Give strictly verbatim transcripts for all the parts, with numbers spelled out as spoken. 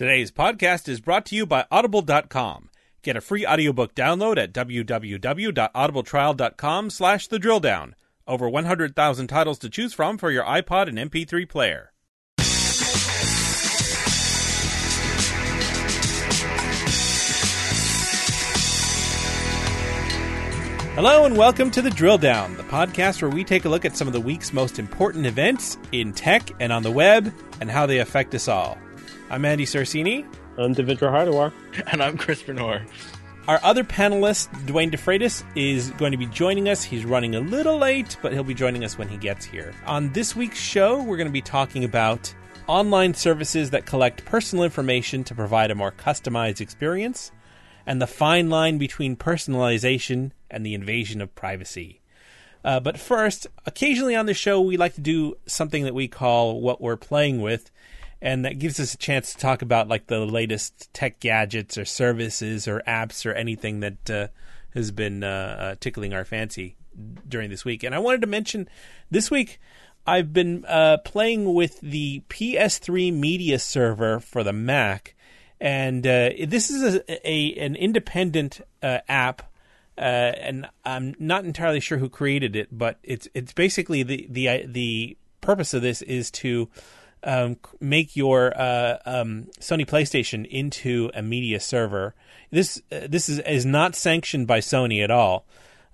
Today's podcast is brought to you by Audible dot com. Get a free audiobook download at www.audibletrial.com slash the drill down. Over one hundred thousand titles to choose from for your iPod and M P three player. Hello and welcome to The Drill Down, the podcast where we take a look at some of the week's most important events in tech and on the web and how they affect us all. I'm Andy Sarsini. I'm Devindra Hardawar. And I'm Chris Bernor. Our other panelist, Dwayne DeFreitas, is going to be joining us. He's running a little late, but he'll be joining us when he gets here. On this week's show, we're going to be talking about online services that collect personal information to provide a more customized experience, and the fine line between personalization and the invasion of privacy. Uh, but first, occasionally on the show, we like to do something that we call What We're Playing With, and that gives us a chance to talk about like the latest tech gadgets or services or apps or anything that uh, has been uh, uh, tickling our fancy during this week. And I wanted to mention this week I've been uh, playing with the P S three media server for the Mac. And uh, this is a, a an independent uh, app, uh, and I'm not entirely sure who created it, but it's it's basically the the the purpose of this is to um, make your uh, um, Sony PlayStation into a media server. This uh, this is is not sanctioned by Sony at all,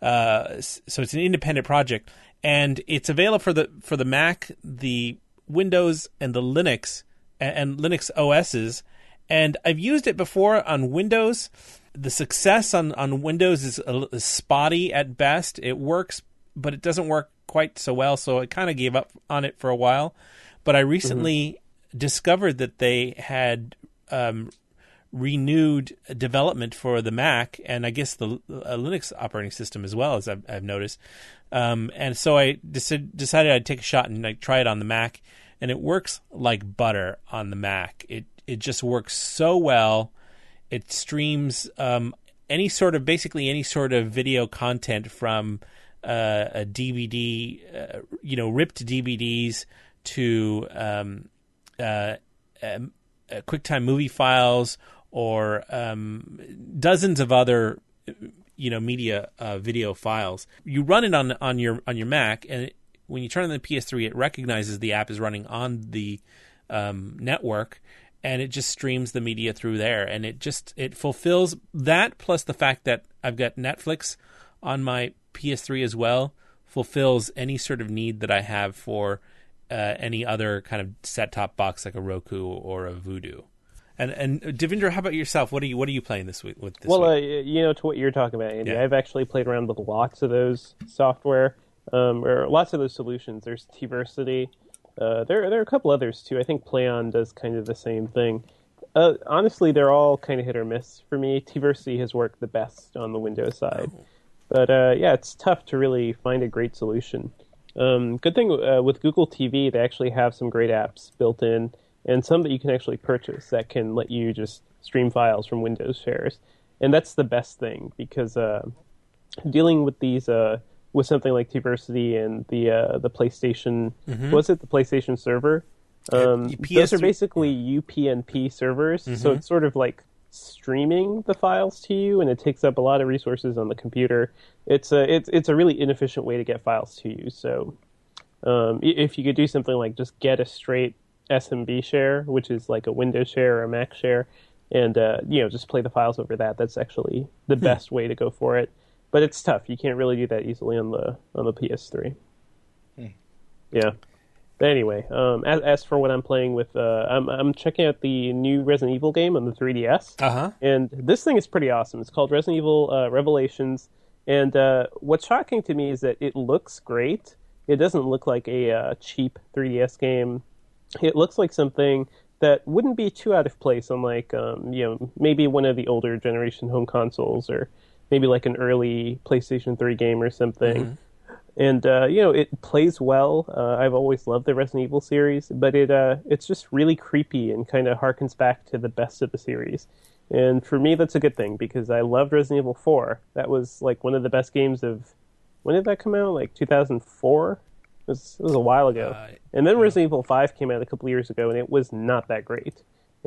uh, so it's an independent project, and it's available for the for the Mac, the Windows, and the Linux and, and Linux O Ss. And I've used it before on Windows. The success on, on Windows is, a, is spotty at best. It works, but it doesn't work quite so well, so I kind of gave up on it for a while. But I recently mm-hmm. discovered that they had um, renewed development for the Mac, and I guess the uh, Linux operating system as well, as I've, I've noticed. Um, and so I dec- decided I'd take a shot and like, try it on the Mac, and it works like butter on the Mac. It It just works so well. It streams um, any sort of, basically any sort of video content from uh, a D V D, uh, you know, ripped D V Ds to um, uh, um, uh, QuickTime movie files or um, dozens of other, you know, media uh, video files. You run it on on your on your Mac, and it, when you turn on the P S three, it recognizes the app is running on the um, network. And it just streams the media through there, and it just it fulfills that, plus the fact that I've got Netflix on my P S three as well, fulfills any sort of need that I have for uh, any other kind of set-top box like a Roku or a Vudu. And and Devindra, how about yourself? What are you what are you playing this week with this well, week? Uh, you know, to what you're talking about, Andy, yeah. I've actually played around with lots of those software, um, or lots of those solutions. There's Tversity. Uh, there, there are a couple others, too. I think Playon does kind of the same thing. Uh, honestly, they're all kind of hit or miss for me. Tversity has worked the best on the Windows side. Oh. But, uh, yeah, it's tough to really find a great solution. Um, good thing uh, with Google T V, they actually have some great apps built in, and some that you can actually purchase that can let you just stream files from Windows shares. And that's the best thing, because uh, dealing with these... Uh, with something like Tversity and the uh, the PlayStation, mm-hmm. was it the PlayStation server? Um, those are basically U P n P servers, mm-hmm. so it's sort of like streaming the files to you, and it takes up a lot of resources on the computer. It's a it's it's a really inefficient way to get files to you. So um, if you could do something like just get a straight S M B share, which is like a Windows share or a Mac share, and uh, you know just play the files over that, that's actually the hmm. best way to go for it. But it's tough. You can't really do that easily on the on the P S three. Hmm. Yeah. But anyway, um, as as for what I'm playing with, uh, I'm I'm checking out the new Resident Evil game on the three D S. Uh-huh. And this thing is pretty awesome. It's called Resident Evil uh, Revelations. And uh, what's shocking to me is that it looks great. It doesn't look like a uh, cheap three D S game. It looks like something that wouldn't be too out of place on like um, you know maybe one of the older generation home consoles, or maybe like an early PlayStation three game or something. Mm-hmm. And, uh, you know, it plays well. Uh, I've always loved the Resident Evil series, but it uh, it's just really creepy and kind of harkens back to the best of the series. And for me, that's a good thing, because I loved Resident Evil four. That was, like, one of the best games of... When did that come out? Like, two thousand four? It was, it was a while ago. Uh, and then Resident Evil five came out a couple years ago, and it was not that great.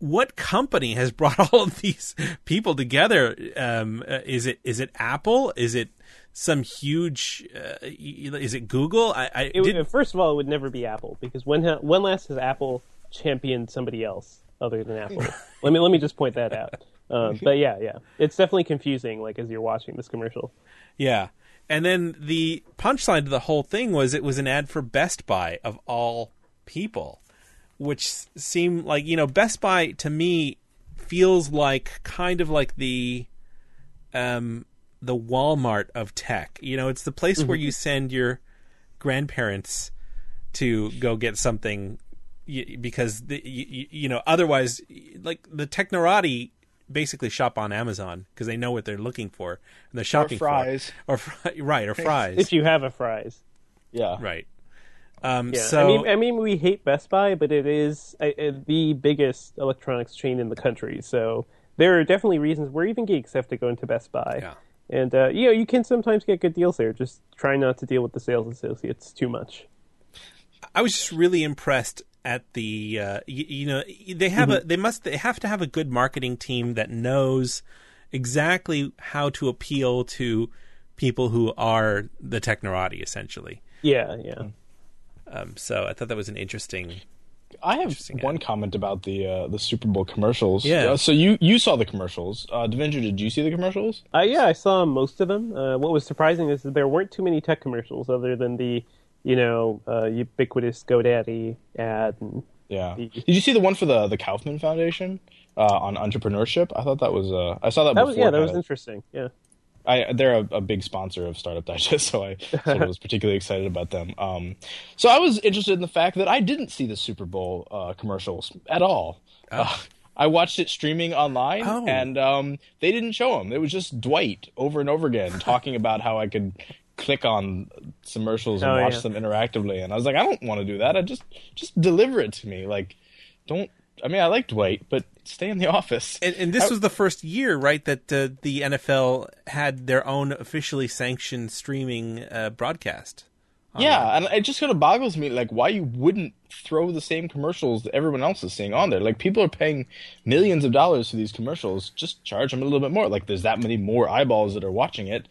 what company has brought all of these people together? Um, uh, is it is it Apple? Is it some huge? Uh, is it Google? I, I it, did... First of all, it would never be Apple, because when when last has Apple championed somebody else other than Apple? let me let me just point that out. Um, but yeah, yeah, it's definitely confusing. Like as you're watching this commercial. Yeah, and then the punchline to the whole thing was it was an ad for Best Buy of all people, which seemed like, you know, Best Buy to me feels like kind of like the um the Walmart of tech. You know, it's the place mm-hmm. where you send your grandparents to go get something because the, you, you know, otherwise, like the Technorati basically shop on Amazon because they know what they're looking for and they're shopping or fries. for. Or fries, right? Or fries if you have a fries. Yeah, right. Um, yeah, so I mean, I mean, we hate Best Buy, but it is uh, uh, the biggest electronics chain in the country. So there are definitely reasons where even geeks have to go into Best Buy. Yeah. And uh, you know, you can sometimes get good deals there. Just try not to deal with the sales associates too much. I was just really impressed at the uh, you, you know they have mm-hmm. a they must they have to have a good marketing team that knows exactly how to appeal to people who are the Technorati essentially. Yeah, yeah. Um, so I thought that was an interesting. I have one ad. comment about the uh, the Super Bowl commercials. Yeah. Uh, so you, you saw the commercials. Uh, Devendra, did you see the commercials? Uh, yeah, I saw most of them. Uh, what was surprising is that there weren't too many tech commercials other than the, you know, uh, ubiquitous GoDaddy ad. And yeah. The... Did you see the one for the the Kaufman Foundation uh, on entrepreneurship? I thought that was. Uh, I saw that. that before was, yeah, that was of... interesting. Yeah. I, they're a, a big sponsor of Startup Digest, so I sort of was particularly excited about them. Um, so I was interested in the fact that I didn't see the Super Bowl uh, commercials at all. Oh. Uh, I watched it streaming online, oh. and um, they didn't show them. It was just Dwight over and over again talking about how I could click on commercials and oh, watch yeah. them interactively. And I was like, I don't want to do that. I just just deliver it to me. Like, don't. I mean, I like Dwight, but stay in the office. And, and this I, was the first year, right, that uh, the N F L had their own officially sanctioned streaming uh, broadcast. Yeah, and it just kind of boggles me, like, why you wouldn't throw the same commercials that everyone else is seeing on there. Like, people are paying millions of dollars for these commercials. Just charge them a little bit more. Like, there's that many more eyeballs that are watching it.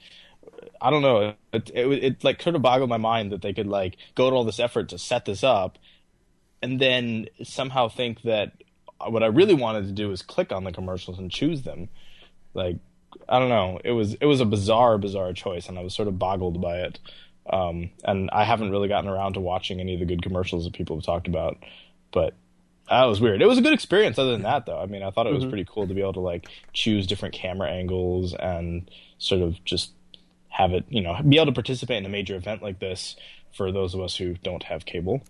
I don't know. It, it, it like, sort of boggled my mind that they could, like, go to all this effort to set this up and then somehow think that what I really wanted to do is click on the commercials and choose them. Like, I don't know. It was it was a bizarre, bizarre choice, and I was sort of boggled by it. Um, and I haven't really gotten around to watching any of the good commercials that people have talked about. But that was weird. It was a good experience other than that, though. I mean, I thought it was mm-hmm. pretty cool to be able to, like, choose different camera angles and sort of just have it, you know, be able to participate in a major event like this for those of us who don't have cable.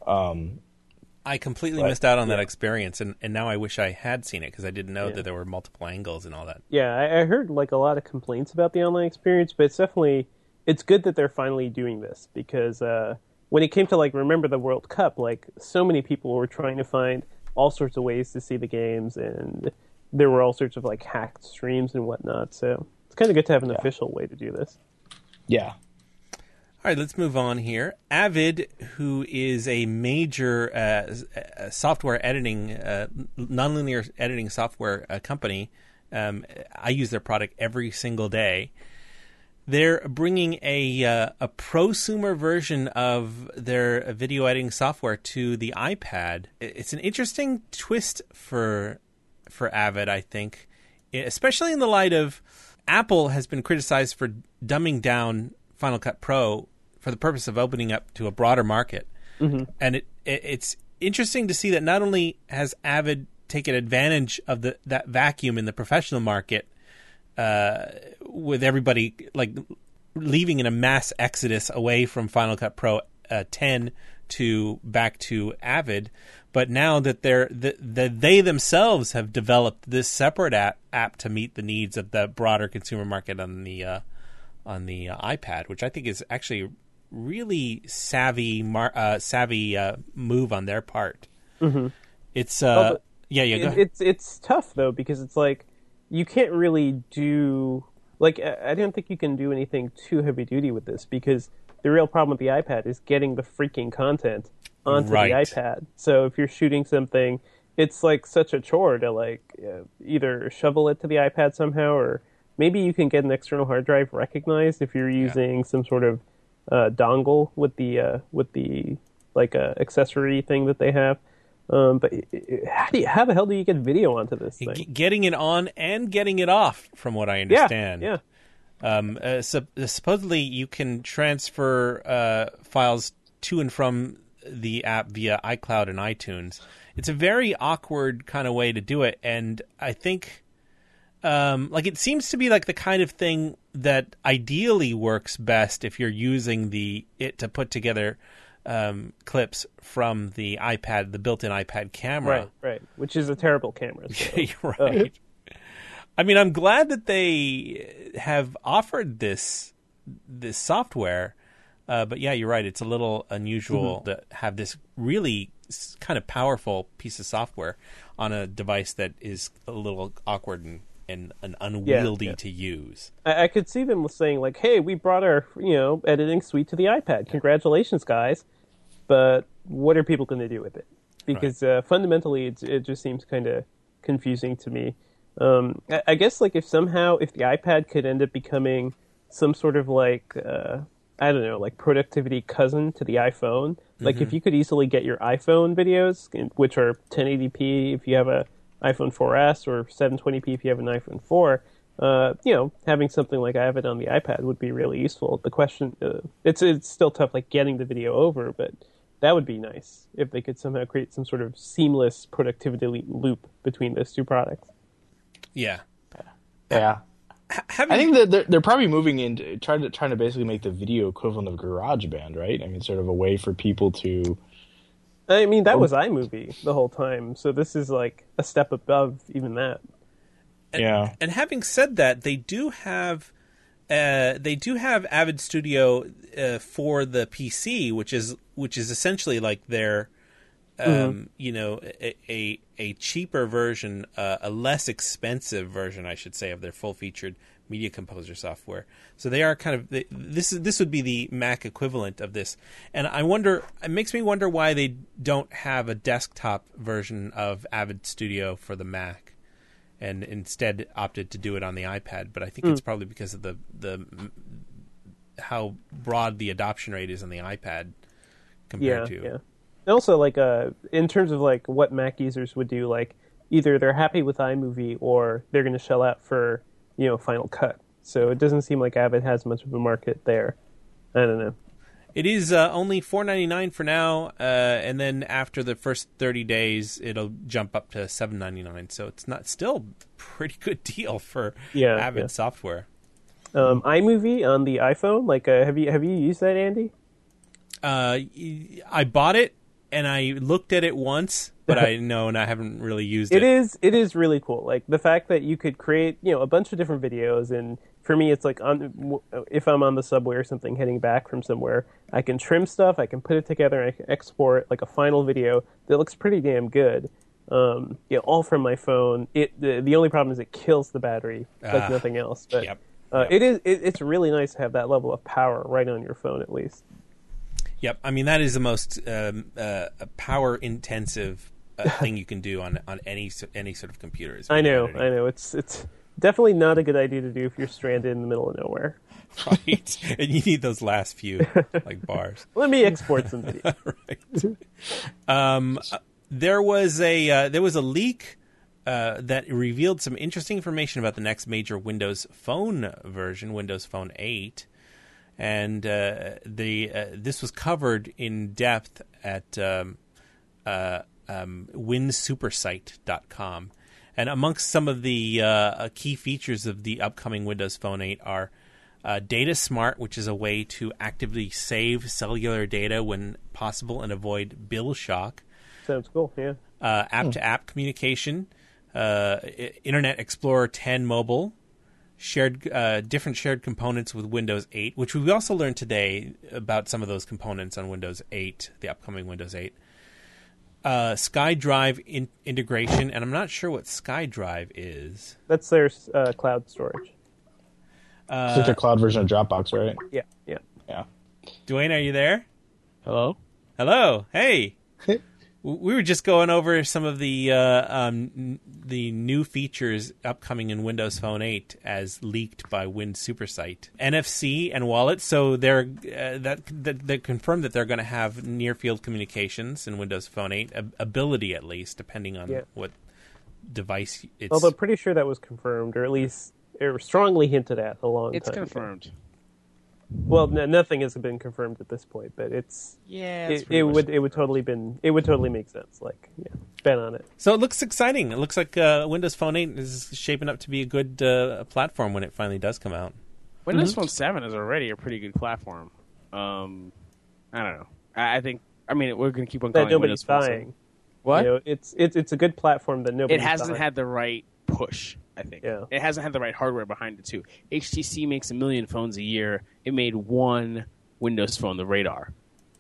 Um I completely but, missed out on yeah. that experience, and, and now I wish I had seen it because I didn't know yeah. that there were multiple angles and all that. Yeah, I, I heard like a lot of complaints about the online experience, but it's definitely it's good that they're finally doing this because uh, when it came to like remember the World Cup, like so many people were trying to find all sorts of ways to see the games, and there were all sorts of like hacked streams and whatnot. So it's kind of good to have an yeah. official way to do this. Yeah. All right, let's move on here. Avid, who is a major uh, software editing, uh, nonlinear editing software uh, company, um, I use their product every single day. They're bringing a uh, a prosumer version of their video editing software to the iPad. It's an interesting twist for for Avid, I think, especially in the light of Apple has been criticized for dumbing down Final Cut Pro for the purpose of opening up to a broader market. Mm-hmm. And it, it it's interesting to see that not only has Avid taken advantage of the that vacuum in the professional market, uh, with everybody like leaving in a mass exodus away from Final Cut Pro uh, ten to back to Avid, but now that they're that the, they themselves have developed this separate app app to meet the needs of the broader consumer market on the uh, on the uh, iPad, which I think is actually really savvy mar- uh, savvy uh, move on their part. Mm-hmm. It's uh, oh, yeah yeah. Go it, ahead. It's it's tough though because it's like you can't really do like I don't think you can do anything too heavy duty with this because the real problem with the iPad is getting the freaking content onto right. the iPad. So if you're shooting something it's like such a chore to like uh, either shovel it to the iPad somehow, or maybe you can get an external hard drive recognized if you're using yeah. some sort of uh, dongle with the uh, with the like uh, accessory thing that they have. Um, but how do you, how the hell do you get video onto this thing? G- getting it on and getting it off, from what I understand. Yeah. yeah. Um, uh, so, uh, supposedly, you can transfer uh, files to and from the app via iCloud and iTunes. It's a very awkward kind of way to do it, and I think, um, like, it seems to be like the kind of thing that ideally works best if you're using the it to put together um, clips from the iPad, the built-in iPad camera. Right, right. Which is a terrible camera. So. You're right. Uh. I mean, I'm glad that they have offered this this software, uh, but yeah, you're right. It's a little unusual mm-hmm. to have this really kind of powerful piece of software on a device that is a little awkward and, and, and unwieldy yeah, yeah. to use. I, I could see them saying like, "Hey, we brought our you know editing suite to the iPad. Congratulations, guys!" But what are people going to do with it? Because right. uh, fundamentally, it, it just seems kind of confusing to me. Um, I, I guess like if somehow if the iPad could end up becoming some sort of like uh, I don't know, like productivity cousin to the iPhone. Like mm-hmm. if you could easily get your iPhone videos, which are ten eighty p if you have a iPhone four S, or seven twenty p if you have an iPhone four, uh, you know, having something like I have it on the iPad would be really useful. The question, uh, it's it's still tough, like getting the video over, but that would be nice if they could somehow create some sort of seamless productivity loop between those two products. Yeah. Yeah. Having... I think that they're, they're probably moving into trying to trying to basically make the video equivalent of GarageBand, right? I mean, sort of a way for people to. I mean, that was iMovie the whole time, so this is like a step above even that. And, yeah. And having said that, they do have, uh, they do have Avid Studio uh, for the P C, which is which is essentially like their, um, mm-hmm. you know, a, a a cheaper version, uh, a less expensive version, I should say, of their full-featured Media Composer software. So they are kind of they, this is this would be the Mac equivalent of this. And I wonder, it makes me wonder why they don't have a desktop version of Avid Studio for the Mac, and instead opted to do it on the iPad. But I think mm. it's probably because of the the how broad the adoption rate is on the iPad compared yeah, to. Yeah. Also, like, uh, in terms of like what Mac users would do, like either they're happy with iMovie or they're going to shell out for, you know, Final Cut. So it doesn't seem like Avid has much of a market there. I don't know. It is uh, only four ninety-nine for now, uh, and then after the first thirty days, it'll jump up to seven ninety-nine. So it's not still a pretty good deal for yeah, Avid yeah. software. Um, iMovie on the iPhone, like, uh, have you have you used that, Andy? Uh, I bought it and I looked at it once, but I know and I haven't really used it. It is it is really cool. Like the fact that you could create, you know, a bunch of different videos, and for me, it's like on, if I'm on the subway or something heading back from somewhere, I can trim stuff, I can put it together, and I can export like a final video that looks pretty damn good. Um, you know, all from my phone. It the, the only problem is it kills the battery like uh, nothing else. But yep, uh, yep. it is it, it's really nice to have that level of power right on your phone at least. Yep, I mean that is the most um, uh, power intensive uh, thing you can do on on any any sort of computer. I know, I know. It's it's definitely not a good idea to do if you're stranded in the middle of nowhere. Right, and you need those last few like bars. Let me export some video. Right. Um, there was a uh, there was a leak uh, that revealed some interesting information about the next major Windows Phone version, Windows Phone eight. And uh, the uh, this was covered in depth at um, uh, um, win supersite dot com. And amongst some of the uh, key features of the upcoming Windows Phone eight are uh, Data Smart, which is a way to actively save cellular data when possible and avoid bill shock. Sounds cool, yeah. Uh, app-to-app communication, uh, Internet Explorer ten mobile, shared uh, different shared components with Windows eight, which we also learned today about some of those components on Windows eight, the upcoming Windows eight. Uh, SkyDrive in- integration, and I'm not sure what SkyDrive is. That's their uh, cloud storage. Uh, it's like their cloud version of Dropbox, right? Yeah, yeah. Yeah. Dwayne, are you there? Hello? Hello. Hey. We were just going over some of the uh, um, n- the new features upcoming in Windows Phone eight as leaked by Win Supersite. N F C and wallet, so they're uh, that, that they confirmed that they're going to have near field communications in Windows Phone eight, ab- ability at least, depending on yeah. what device it's. Although pretty sure that was confirmed, or at least or strongly hinted at a long it's time. It's confirmed. Ago. Well, n- nothing has been confirmed at this point, but it's yeah, it, it would it would totally been it would totally make sense. Like, yeah, bet on it. So it looks exciting. It looks like uh, Windows Phone eight is shaping up to be a good uh, platform when it finally does come out. Windows mm-hmm. Phone seven is already a pretty good platform. Um, I don't know. I, I think. I mean, we're going to keep on calling that it Windows Phone seven. What? You know, it's it's it's a good platform that nobody. It hasn't buying. had the right push. I think. Yeah. It hasn't had the right hardware behind it, too. H T C makes a million phones a year. It made one Windows Phone, the Radar.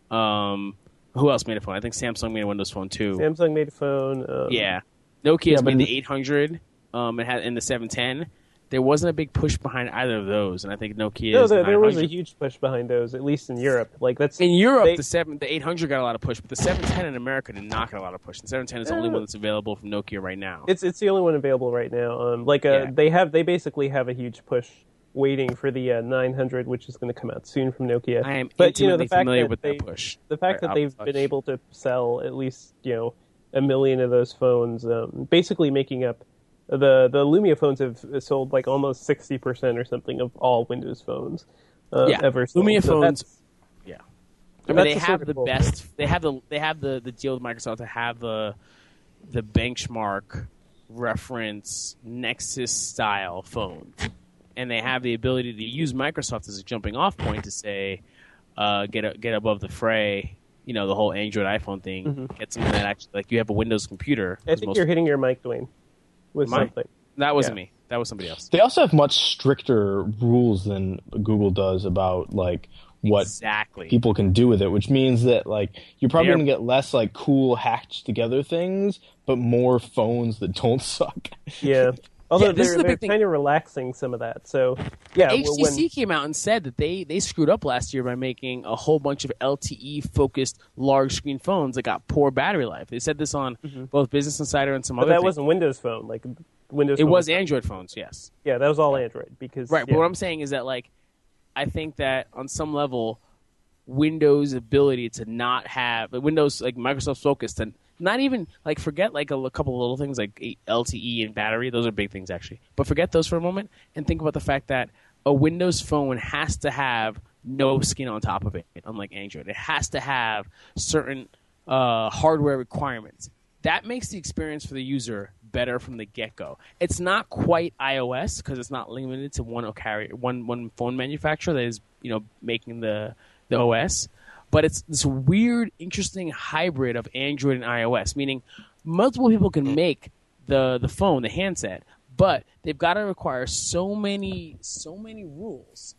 Um, who else made a phone? I think Samsung made a Windows Phone, too. Samsung made a phone. Um, yeah. Nokia's yeah, made the eight hundred um, it had, and the seven ten. There wasn't a big push behind either of those, and I think Nokia No, is there, the there was a huge push behind those, at least in Europe. Like that's In Europe, they, the seven, the eight hundred got a lot of push, but the seven ten in America did not get a lot of push. The seven ten is the only one that's available from Nokia right now. It's it's the only one available right now. Um, like uh, Yeah. they have, they basically have a huge push waiting for the uh, nine hundred, which is going to come out soon from Nokia. I am but, you know, intimately the fact familiar that with they, that push. The fact Right, that they've I'll been touch. able to sell at least you know a million of those phones, um, basically making up. The the Lumia phones have sold like almost sixty percent or something of all Windows phones uh, Yeah, ever sold. Lumia So phones- that's- Yeah, I So mean that's they the have sort of the goal. best. They have the they have the, the deal with Microsoft to have the the benchmark reference Nexus style phone, and they have the ability to use Microsoft as a jumping off point to say uh, get a, get above the fray. You know, the whole Android iPhone thing. Mm-hmm. Get something that actually like you have a Windows computer. I think you're hitting your mic, Dwayne, with Am I? something. That wasn't Yeah. me. That was somebody else. They also have much stricter rules than Google does about like what Exactly. people can do with it, which means that like you're probably They're- going to get less like cool hacked together things, but more phones that don't suck. Yeah. Although Yeah, this they're, is the they're big thing. kind of relaxing some of that. So, yeah. H T C when, came out and said that they, they screwed up last year by making a whole bunch of L T E focused large screen phones that got poor battery life. They said this on both Business Insider and some but other that things. wasn't Windows Phone. Like, Windows It Phone was Android phones, yes. Yeah, that was all Android. because Right, yeah. but what I'm saying is that like I think that on some level Windows' ability to not have Windows like Microsoft's focus to not even like forget like a, a couple of little things like L T E and battery. Those are big things actually. But forget those for a moment and think about the fact that a Windows phone has to have no skin on top of it, unlike Android. It has to have certain uh, hardware requirements. That makes the experience for the user better from the get-go. It's not quite iOS because it's not limited to one carrier, one one phone manufacturer that is you know making the the O S. But it's this weird, interesting hybrid of Android and iOS, meaning multiple people can make the, the phone, the handset, but they've got to require so many, so many rules.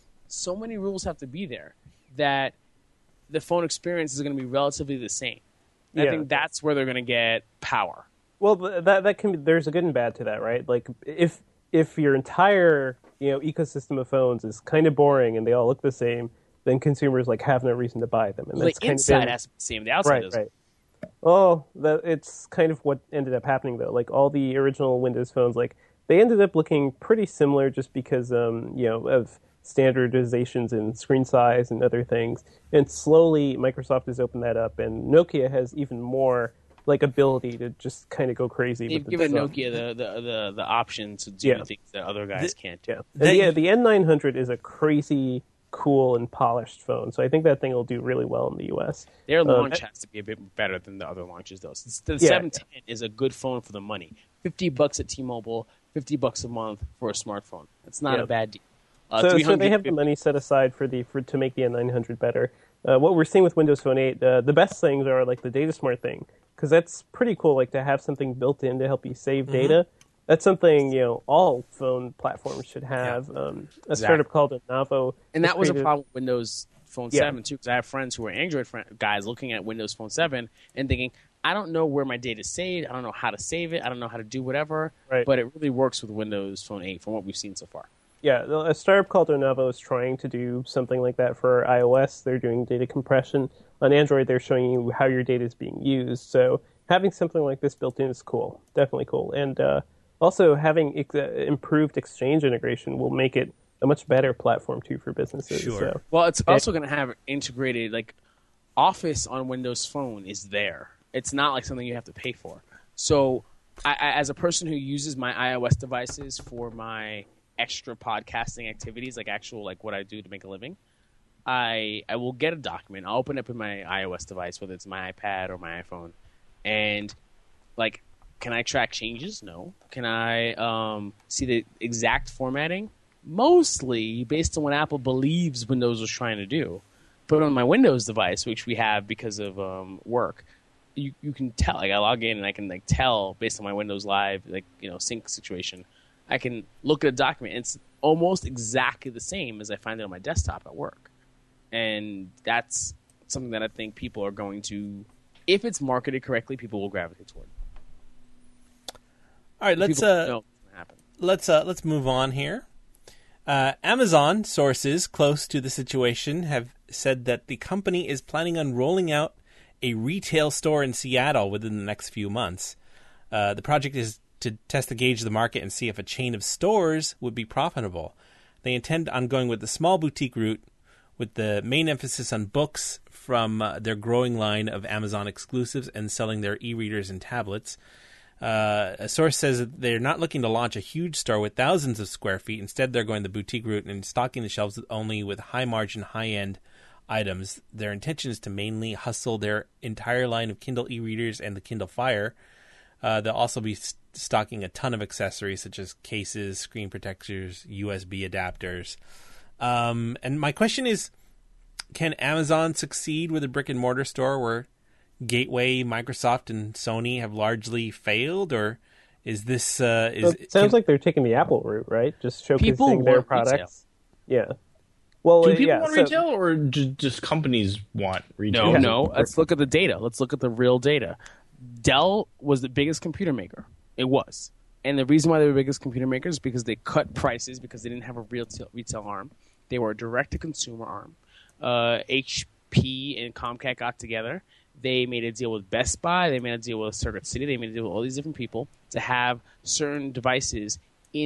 So many rules have to be there that the phone experience is going to be relatively the same. And Yeah. I think that's where they're going to get power. Well, th- that that can be, there's a good and bad to that, right? Like if if your entire you know ecosystem of phones is kind of boring and they all look the same, then consumers like have no reason to buy them. And The that's kind inside of been, has to be the same. The outside right, doesn't. right. Oh, that it's kind of what ended up happening though. Like all the original Windows phones, like they ended up looking pretty similar just because um you know of standardizations in screen size and other things. And slowly Microsoft has opened that up, and Nokia has even more like ability to just kind of go crazy. They've with the given design. Nokia the, the, the, the option to do Yeah. things that other guys can't do. Yeah, and They- yeah. The N nine hundred is a crazy cool and polished phone, so I think that thing will do really well in the U S. Their Um, launch has to be a bit better than the other launches, though. It's- The Yeah. seven ten is a good phone for the money. Fifty bucks at T-Mobile, fifty bucks a month for a smartphone. It's not Yeah. a bad deal. Uh, So, so they 300 have the money set aside for the for to make the N nine hundred better. Uh, what we're seeing with Windows Phone eight, uh, the best things are like the Data Smart thing, because that's pretty cool. Like to have something built in to help you save Mm-hmm. data. That's something you know all phone platforms should have. Um, a startup called Navo, And that has was a created- problem with Windows Phone Yeah. seven, too, because I have friends who are Android friend, guys looking at Windows Phone seven and thinking, I don't know where my data is saved. I don't know how to save it. I don't know how to do whatever. Right. But it really works with Windows Phone eight from what we've seen so far. Yeah, a startup called Onavo is trying to do something like that for iOS. They're doing data compression. On Android, they're showing you how your data is being used. So having something like this built in is cool, definitely cool. And uh, also having ex- improved Exchange integration will make it a much better platform too for businesses. Sure. So, Well, it's also going to have integrated, like, Office on Windows Phone is there. It's not like something you have to pay for. So I, I, as a person who uses my iOS devices for my extra podcasting activities, like actual like what I do to make a living, I I will get a document. I'll open it up in my iOS device, whether it's my iPad or my iPhone, and like, can I track changes? No. Can I um, see the exact formatting? Mostly based on what Apple believes Windows was trying to do. But on my Windows device, which we have because of um, work, you you can tell. Like I log in and I can like tell based on my Windows Live like you know sync situation. I can look at a document. And it's almost exactly the same as I find it on my desktop at work, and that's something that I think people are going to, if it's marketed correctly, people will gravitate toward. All right, let's People uh, know what's gonna happen. let's uh, let's move on here. Uh, Amazon sources close to the situation have said that the company is planning on rolling out a retail store in Seattle within the next few months. Uh, the project is to test the gauge of the market and see if a chain of stores would be profitable. They intend on going with the small boutique route, with the main emphasis on books from uh, their growing line of Amazon exclusives and selling their e-readers and tablets. Uh, a source says that they're not looking to launch a huge store with thousands of square feet. Instead, they're going the boutique route and stocking the shelves only with high-margin, high-end items. Their intention is to mainly hustle their entire line of Kindle e-readers and the Kindle Fire. Uh, they'll also be st- stocking a ton of accessories such as cases, screen protectors, U S B adapters. Um, and my question is, can Amazon succeed with a brick-and-mortar store where Gateway, Microsoft, and Sony have largely failed, or is this? Uh, is, so it sounds can, like they're taking the Apple route, right? Just People showcasing their want products. Retail. Yeah. Well, Do uh, people yeah, want so- retail, or ju- just companies want retail? No, no. Let's look at the data. Let's look at the real data. Dell was the biggest computer maker. It was. And the reason why they were the biggest computer makers is because they cut prices because they didn't have a real t- retail arm. They were a direct-to-consumer arm. Uh, H P and Comcast got together. They made a deal with Best Buy. They made a deal with Circuit City. They made a deal with all these different people to have certain devices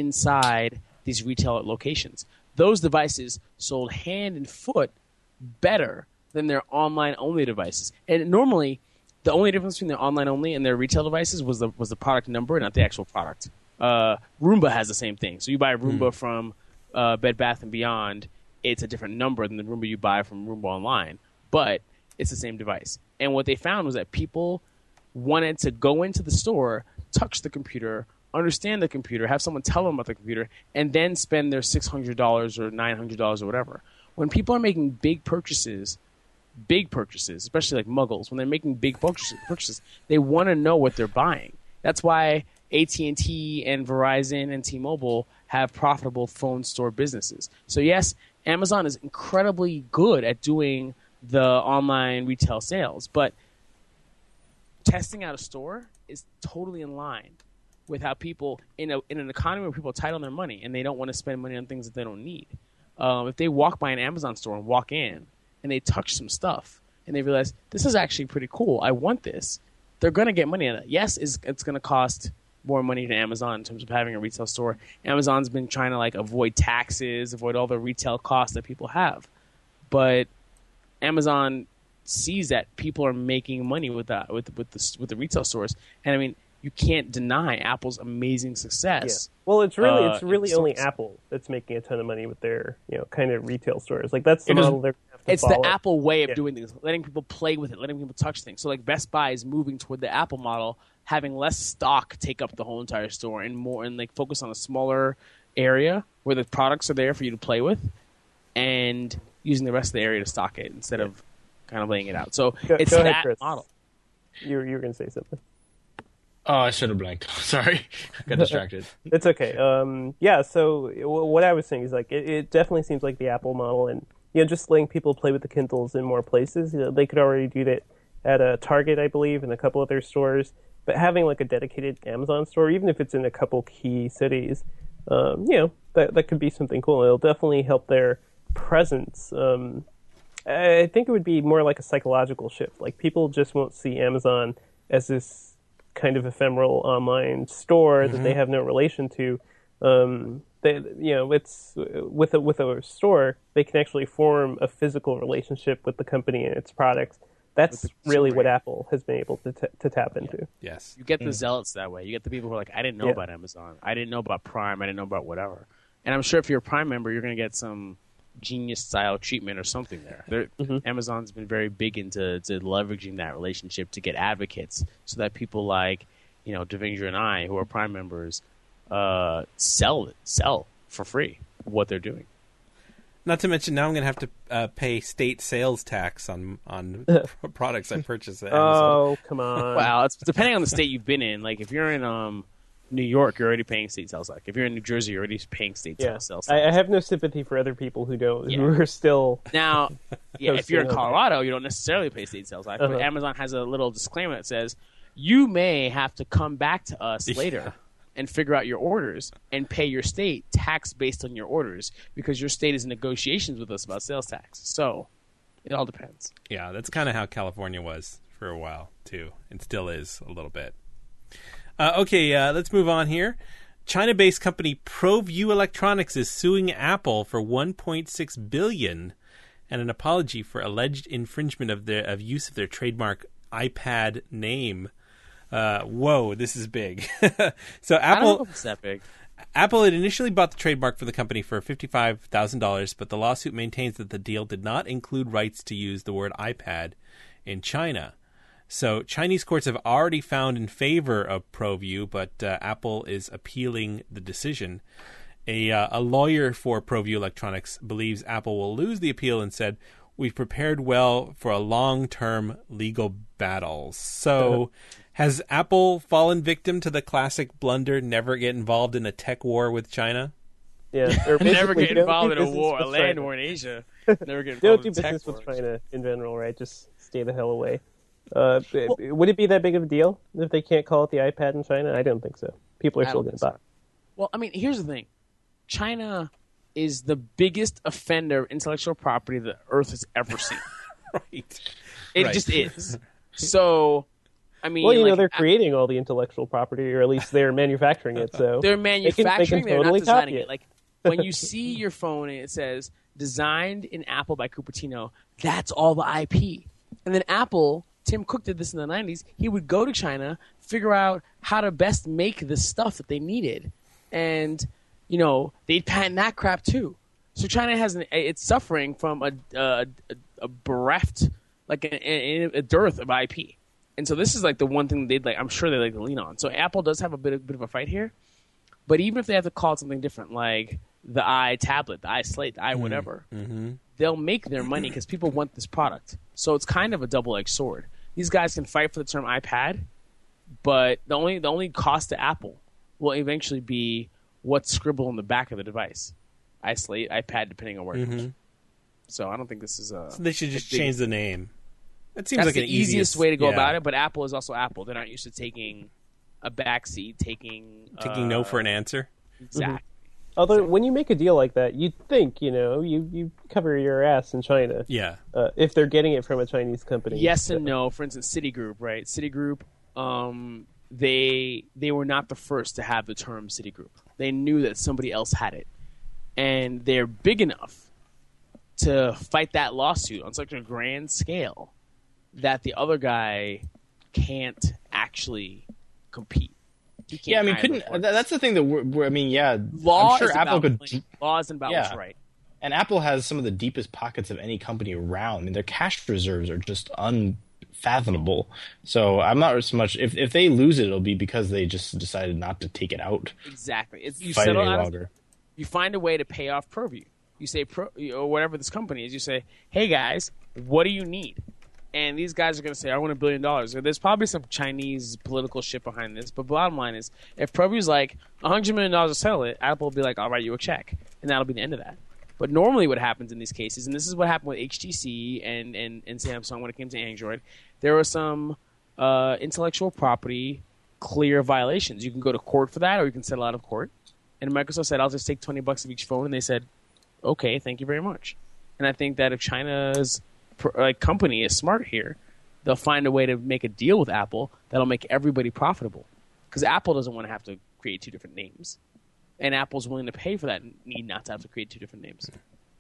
inside these retail locations. Those devices sold hand and foot better than their online-only devices. And normally, the only difference between their online-only and their retail devices was the was the product number, not the actual product. Uh, Roomba has the same thing. So you buy a Roomba mm. from uh, Bed Bath and Beyond, it's a different number than the Roomba you buy from Roomba online, but it's the same device. And what they found was that people wanted to go into the store, touch the computer, understand the computer, have someone tell them about the computer, and then spend their six hundred dollars or nine hundred dollars or whatever. When people are making big purchases, big purchases, especially like muggles, when they're making big purchases, purchases they want to know what they're buying. That's why A T and T and Verizon and T-Mobile have profitable phone store businesses. So yes, Amazon is incredibly good at doing the online retail sales, but testing out a store is totally in line with how people in a in an economy where people are tight on their money and they don't want to spend money on things that they don't need. Um, if they walk by an Amazon store and walk in and they touch some stuff and they realize this is actually pretty cool, I want this, they're going to get money on it. Yes, it's, it's going to cost more money to Amazon in terms of having a retail store. Amazon's been trying to like avoid taxes, avoid all the retail costs that people have, but Amazon sees that people are making money with that with with the with the retail stores, and I mean you can't deny Apple's amazing success. Yeah. Well, it's really uh, it's really only Apple that's making a ton of money with their you know kind of retail stores. Like that's the Because model they're gonna have to It's follow. the Apple way of Yeah. doing things, letting people play with it, letting people touch things. So like Best Buy is moving toward the Apple model, having less stock take up the whole entire store and more and like focus on a smaller area where the products are there for you to play with, and using the rest of the area to stock it instead of kind of laying it out. So Go- it's go ahead, that Chris. model. You were, you were going to say something. Oh, I should have blanked. Sorry, got distracted. It's okay. Um, yeah. So w- what I was saying is like it, it definitely seems like the Apple model, and you know just letting people play with the Kindles in more places. You know, they could already do that at a Target, I believe, and a couple other stores. But having like a dedicated Amazon store, even if it's in a couple key cities, um, you know, that that could be something cool. It'll definitely help their presence. Um, I think it would be more like a psychological shift. Like, people just won't see Amazon as this kind of ephemeral online store mm-hmm. that they have no relation to. Um, they, you know, it's with a, with a store, they can actually form a physical relationship with the company and its products. That's really what Apple has been able to t- to tap into. Yeah. Yes, you get the mm. zealots that way. You get the people who are like, I didn't know yeah. about Amazon. I didn't know about Prime. I didn't know about whatever. And I'm sure if you're a Prime member, you're going to get some genius style treatment or something there. Mm-hmm. Amazon's been very big into to leveraging that relationship to get advocates, so that people like, you know, Devindra and I, who are Prime members, uh, sell it, sell for free what they're doing. Not to mention, now I'm going to have to uh, pay state sales tax on on products I purchase at Amazon. Oh, come on! Well, it's depending on the state you've been in. Like, if you're in um. New York, you're already paying state sales tax. If you're in New Jersey, you're already paying state yeah. sales tax. I, I have no sympathy for other people who don't, yeah. who are still now. Yeah, if you're in Colorado, you don't necessarily pay state sales tax. Uh-huh. But Amazon has a little disclaimer that says you may have to come back to us later yeah. and figure out your orders and pay your state tax based on your orders, because your state is in negotiations with us about sales tax. So it all depends. Yeah, that's kind of how California was for a while too, and still is a little bit. Uh, okay, uh, let's move on here. China-based company ProView Electronics is suing Apple for one point six billion dollars and an apology for alleged infringement of their of use of their trademark iPad name. Uh, whoa, this is big. So Apple, I don't know if it's that big. Apple had initially bought the trademark for the company for fifty-five thousand dollars, but the lawsuit maintains that the deal did not include rights to use the word iPad in China. So Chinese courts have already found in favor of ProView, but uh, Apple is appealing the decision. A, uh, a lawyer for ProView Electronics believes Apple will lose the appeal and said, "We've prepared well for a long-term legal battle." So has Apple fallen victim to the classic blunder, never get involved in a tech war with China? Yeah, never get involved in a war, a land war in Asia. Never get involved don't do in tech business wars. with China in general, right? Just stay the hell away. Uh, well, would it be that big of a deal if they can't call it the iPad in China? I don't think so. People are still going to buy. Well, I mean, here's the thing. China is the biggest offender of intellectual property the Earth has ever seen. Right. It right. just is. So, I mean... Well, you like, know, they're creating all the intellectual property, or at least they're manufacturing it, so... They're manufacturing, they can, they can they're totally not designing it. it. Like, when you see your phone and it says, designed in Apple by Cupertino, that's all the I P. And then Apple... Tim Cook did this in the nineties. He would go to China, figure out how to best make the stuff that they needed. And, you know, they'd patent that crap too. So China has an, it's suffering from a, a, a bereft, like a, a, a dearth of I P. And so this is like the one thing they'd like, I'm sure they like to lean on. So Apple does have a bit of, bit of a fight here. But even if they have to call it something different, like the iTablet, the iSlate, the i whatever, mm-hmm. they'll make their money because people want this product. So it's kind of a double-edged sword. These guys can fight for the term iPad, but the only the only cost to Apple will eventually be what's scribbled on the back of the device. iSlate, iPad, depending on where it mm-hmm. goes. So I don't think this is a... So they should just big, change the name. That seems that's like the an easiest, easiest way to go yeah. about it, but Apple is also Apple. They're not used to taking a backseat, taking... Taking uh, no for an answer? Exactly. Mm-hmm. Although, when you make a deal like that, you'd think, you know, you, you cover your ass in China. Yeah. Uh, if they're getting it from a Chinese company. Yes and no. For instance, Citigroup, right? Citigroup, um, they they were not the first to have the term Citigroup. They knew that somebody else had it. And they're big enough to fight that lawsuit on such a grand scale that the other guy can't actually compete. Yeah, I mean, couldn't that, that's the thing that we're, we're I mean, yeah, Law I'm sure is Apple about could. money. Law isn't about yeah. what's right. And Apple has some of the deepest pockets of any company around. I mean, their cash reserves are just unfathomable. So I'm not so much if if they lose it, it'll be because they just decided not to take it out. Exactly. It's, you fight settle any out. longer. You find a way to pay off ProView. You say, Pro, or whatever this company is, you say, hey guys, what do you need? And these guys are going to say, I want a billion dollars. There's probably some Chinese political shit behind this, but bottom line is, if ProView's like, one hundred million dollars to settle it, Apple will be like, I'll write you a check. And that'll be the end of that. But normally what happens in these cases, and this is what happened with H T C and, and, and Samsung when it came to Android, there were some uh, intellectual property clear violations. You can go to court for that, or you can settle out of court. And Microsoft said, I'll just take twenty bucks of each phone. And they said, okay, thank you very much. And I think that if China's like, company is smart here, they'll find a way to make a deal with Apple that'll make everybody profitable. Because Apple doesn't want to have to create two different names. And Apple's willing to pay for that need not to have to create two different names.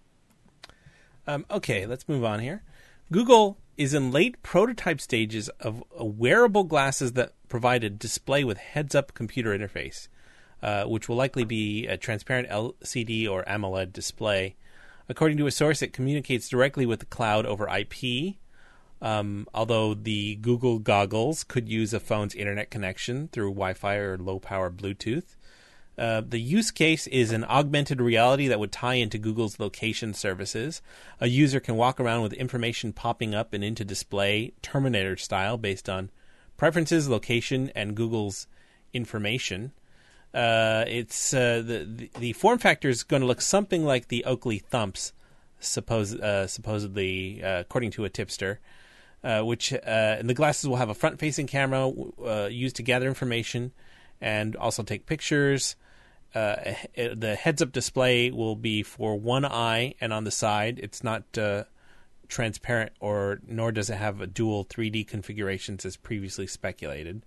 Um, okay, let's move on here. Google is in late prototype stages of wearable glasses that provide a display with heads-up computer interface, uh, which will likely be a transparent L C D or AMOLED display. According to a source, it communicates directly with the cloud over I P, um, although the Google goggles could use a phone's internet connection through Wi-Fi or low-power Bluetooth. Uh, the use case is an augmented reality that would tie into Google's location services. A user can walk around with information popping up and into display, Terminator style, based on preferences, location, and Google's information. Uh, it's uh, the, the the form factor is going to look something like the Oakley Thumps, suppose, uh, supposedly, uh, according to a tipster. Uh, which uh, and the glasses will have a front-facing camera uh, used to gather information and also take pictures. Uh, the heads-up display will be for one eye and on the side. It's not uh, transparent, or nor does it have a dual three D configurations as previously speculated.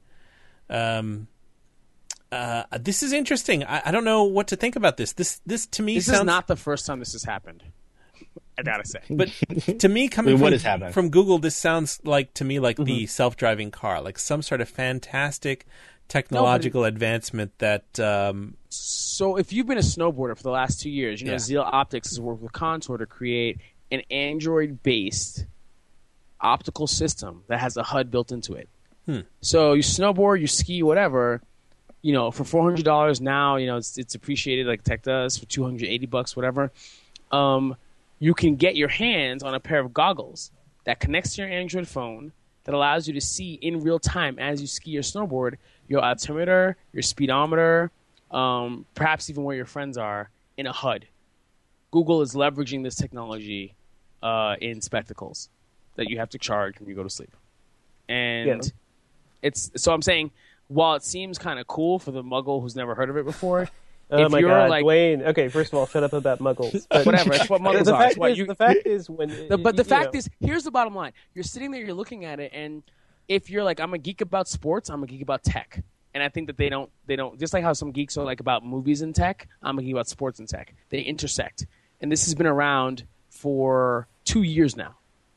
Um, uh, this is interesting. I, I don't know what to think about this. This, this to me, this sounds... is not the first time this has happened. I gotta say, but to me, coming Wait, what from, is happening? from Google, this sounds like to me like Mm-hmm. the self-driving car, like some sort of fantastic technological no, advancement that. Um, so, if you've been a snowboarder for the last two years, you know yeah. Zeal Optics has worked with Contour to create an Android-based optical system that has a H U D built into it. Hmm. So, you snowboard, you ski, whatever. You know, for four hundred dollars now, you know it's it's appreciated like Tech does for two hundred eighty bucks, whatever. Um, you can get your hands on a pair of goggles that connects to your Android phone that allows you to see in real time as you ski or snowboard your altimeter, your speedometer, um, perhaps even where your friends are in a H U D. Google is leveraging this technology uh, in spectacles that you have to charge when you go to sleep. And Yeah. it's so I'm saying, while it seems kind of cool for the muggle who's never heard of it before, Oh if my you're god, like, Dwayne. Okay, first of all, shut up about muggles. But whatever, it's what muggles the are. fact It's what is, you- the fact is when. The, but the you fact know, is, here's the bottom line. You're sitting there, you're looking at it, and if you're like, I'm a geek about sports, I'm a geek about tech. And I think that they don't, they don't, just like how some geeks are like about movies and tech, I'm a geek about sports and tech. They intersect. And this has been around for two years now,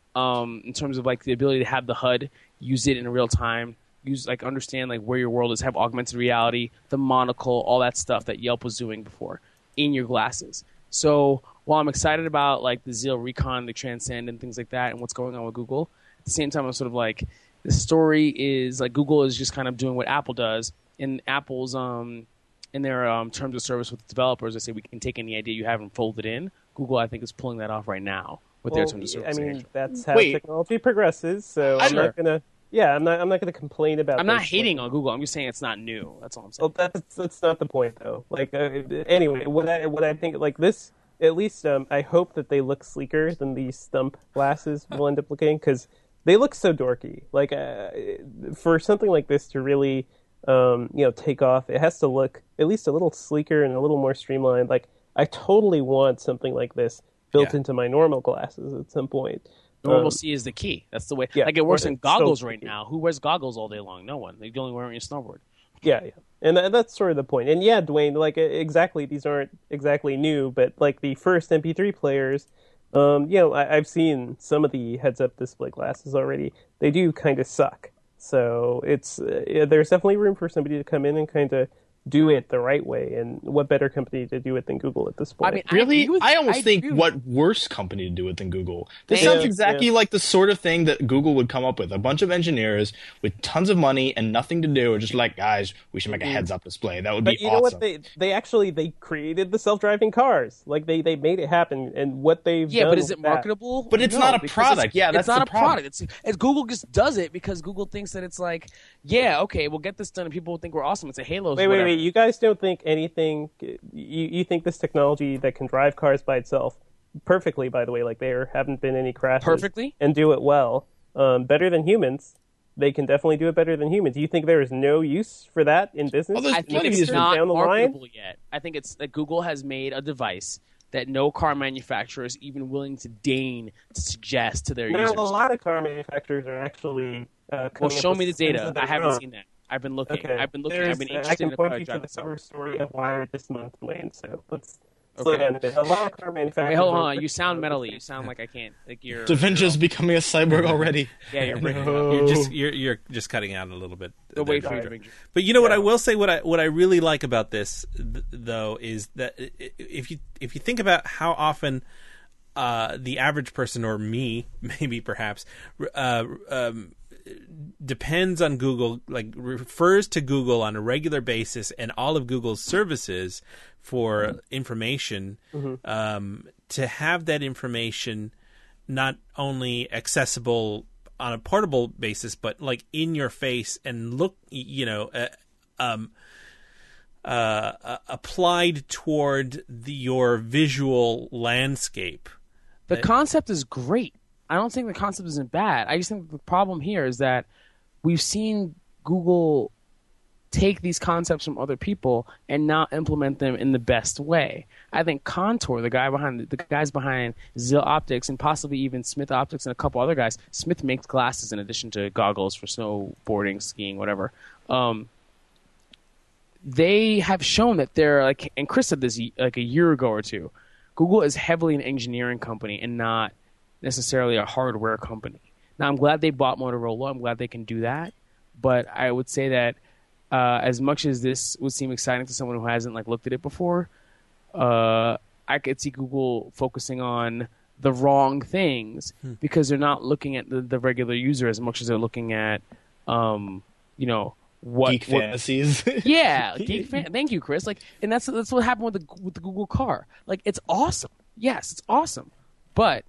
um, in terms of like the ability to have the H U D, use it in real time, use like understand like where your world is, have augmented reality, the monocle, all that stuff that Yelp was doing before in your glasses. So while I'm excited about like the Zeal Recon, the Transcend, and things like that, and what's going on with Google, at the same time I'm sort of like, the story is like Google is just kind of doing what Apple does. In Apple's um in their um, terms of service with developers, they say we can take any idea you have and fold it in. Google, I think, is pulling that off right now with their well, terms of I service. mean, that's how Wait. technology progresses. So I I'm know. not gonna. Yeah, I'm not. I'm not gonna complain about. I'm not this. hating on Google. I'm just saying it's not new. That's all I'm saying. Well, that's that's not the point, though. Like, uh, anyway, what I what I think like this. At least, um, I hope that they look sleeker than these Stump glasses will end up looking, because they look so dorky. Like, uh, for something like this to really, um, you know, take off, it has to look at least a little sleeker and a little more streamlined. Like, I totally want something like this built Yeah. into my normal glasses at some point. Normalcy is the key. That's the way. yeah, like it works or in it's goggles so right tricky. now. Who wears goggles all day long? No one. They only wear it on your snowboard. Yeah, yeah. And that, that's sort of the point. And yeah, Dwayne, like, e- exactly, these aren't exactly new, but like the first M P three players, um, you know, I, I've seen some of the heads-up display glasses already. They do kind of suck. So it's uh, yeah, there's definitely room for somebody to come in and kind of do it the right way. And what better company to do it than Google at this point? I mean, Really? agree with- I almost I think agree with- what worse company to do it than Google. This Yeah, sounds exactly yeah. like the sort of thing that Google would come up with. A bunch of engineers with tons of money and nothing to do are just like, guys, we should make a heads-up display. That would But be you know awesome. what? They they actually they created the self-driving cars. Like they, they made it happen. And what they've Yeah, done but is it with that- markable? But it's No, not a because product. It's, Yeah, that's it's not the a problem. product. It's, it's Google just does it because Google thinks that it's like, yeah, okay, we'll get this done, and people will think we're awesome. It's a Halo. Wait, wait, wait! You guys don't think anything? You you think this technology that can drive cars by itself perfectly? By the way, like there haven't been any crashes. Perfectly? and do it well, um, better than humans. they can definitely do it better than humans. Do you think there is no use for that in business? Oh, there's I think plenty of it's use for- not down the line? marketable yet. I think it's that Google has made a device that no car manufacturer is even willing to deign to suggest to their No, users. a lot of car manufacturers are actually. Uh, Well, coming up show with me the systems data. of their I haven't own. seen that. I've been looking. Okay. I've been looking. There's- I've been I interested can in point the you to drive the itself. cover story of Wired this month, Wayne. So let's slow Okay. down a bit. A lot of car manufacturers. Wait, hold are on. pretty You sound slow. metally. You sound like I can't. Like you're. Davinja's becoming a cyborg already. Yeah, you're breaking No. up. You're just you're you're just cutting out a little bit. Go wait for there. you to make sure. But you know what I will say, what I what I really like about this th- though is that i- i- if you if you think about how often uh, the average person, or me maybe perhaps, uh, um, depends on Google, like refers to Google on a regular basis and all of Google's services for information, Mm-hmm. um, to have that information not only accessible on a portable basis, but like in your face and look, you know, uh, um, uh, uh, applied toward the, your visual landscape. The concept is great. I don't think the concept isn't bad. I just think the problem here is that we've seen Google take these concepts from other people and not implement them in the best way. I think Contour, the guy behind the guys behind Zill Optics and possibly even Smith Optics and a couple other guys. Smith makes glasses in addition to goggles for snowboarding, skiing, whatever. Um, they have shown that they're like, and Chris said this like a year ago or two. Google is heavily an engineering company and not necessarily a hardware company. Now, I'm glad they bought Motorola. I'm glad they can do that. But I would say that uh, as much as this would seem exciting to someone who hasn't like looked at it before, uh, I could see Google focusing on the wrong things Hmm. because they're not looking at the, the regular user as much as they're looking at, um, you know, what Geek what, fantasies. yeah, geek fan. Thank you, Chris. Like, and that's that's what happened with the with the Google car. Like, it's awesome. Yes, it's awesome, but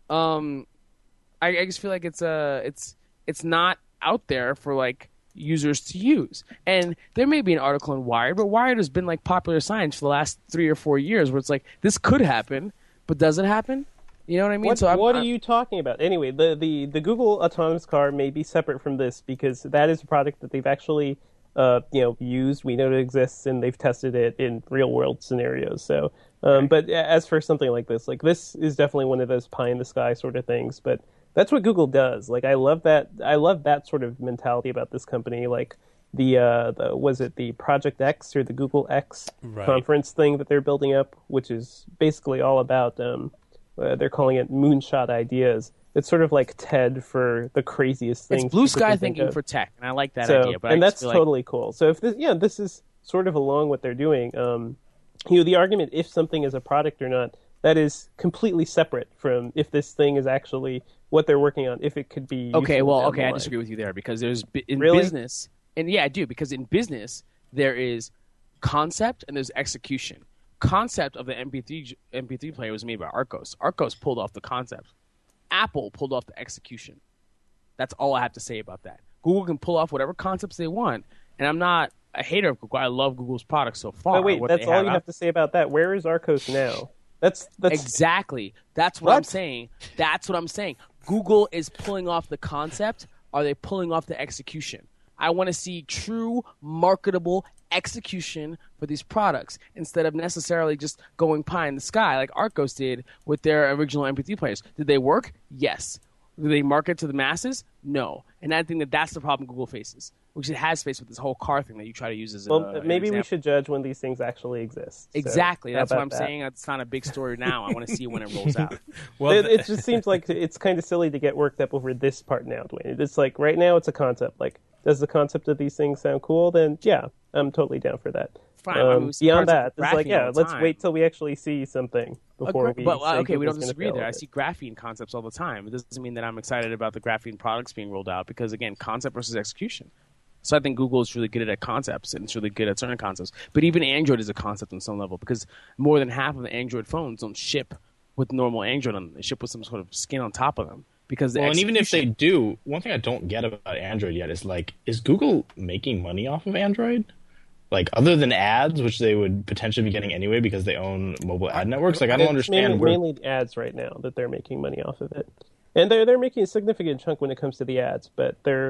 um, I, I just feel like it's uh it's it's not out there for like users to use. And there may be an article in Wired, but Wired has been like popular science for the last three or four years, where it's like this could happen, but does it happen? You know what I mean? What, so I'm, what I'm, are you talking about? Anyway, the, the, the Google autonomous car may be separate from this because that is a product that they've actually uh, you know used. We know it exists and they've tested it in real world scenarios. So, um, but as for something like this, like this is definitely one of those pie in the sky sort of things. But that's what Google does. Like I love that. I love that sort of mentality about this company. Like the uh, the was it the Project X or the Google X Right. conference thing that they're building up, which is basically all about. Um, Uh, they're calling it moonshot ideas. It's sort of like TED for the craziest things. it's blue people sky can think thinking of. for tech, and I like that so, idea. But and I that's just feel like, totally cool. So if this, yeah, this is sort of along what they're doing. Um, you know, the argument if something is a product or not, that is completely separate from if this thing is actually what they're working on. If it could be okay, useful well, down okay, the I line. disagree with you there because there's bi- in Really? business, and yeah, I do because in business there is concept and there's execution. Concept of the M P three M P three player was made by Arcos. Arcos pulled off the concept. Apple pulled off the execution. That's all I have to say about that. Google can pull off whatever concepts they want, and I'm not a hater of Google. I love Google's products so far. But wait, what that's they all you out- have to say about that. Where is Arcos now? That's that's Exactly. That's what, I'm What? saying. That's what I'm saying. Google is pulling off the concept. Are they pulling off the execution? I want to see true marketable execution for these products instead of necessarily just going pie in the sky like Arcos did with their original M P three players. Did they work? Yes. Did they market to the masses? No. And I think that that's the problem Google faces, which it has faced with this whole car thing that you try to use as a well, an maybe we example. should judge when these things actually exist. So, Exactly. how That's what about I'm that? saying. It's not a big story now. I want to see when it rolls out. Well, it, it just seems like it's kind of silly to get worked up over this part now, Dwayne. It's like right now it's a concept. Like, does the concept of these things sound cool? Then yeah, I'm totally down for that. Fine. I mean, Um, we see beyond parts that, of it's like graphene yeah, all the let's time. wait till we actually see something before Agree- we. But say uh, okay, we don't Google's gonna disagree fail there. at I it. see graphene concepts all the time. It doesn't mean that I'm excited about the graphene products being rolled out because again, concept versus execution. So I think Google is really good at concepts and it's really good at certain concepts. But even Android is a concept on some level because more than half of the Android phones don't ship with normal Android on them. They ship with some sort of skin on top of them because the Well, and even if they execution- do, one thing I don't get about Android yet is like, is Google making money off of Android? Like, other than ads, which they would potentially be getting anyway because they own mobile ad networks. Like, I don't It's understand mainly, where. mainly ads right now that they're making money off of it, and they're they're making a significant chunk when it comes to the ads. But they're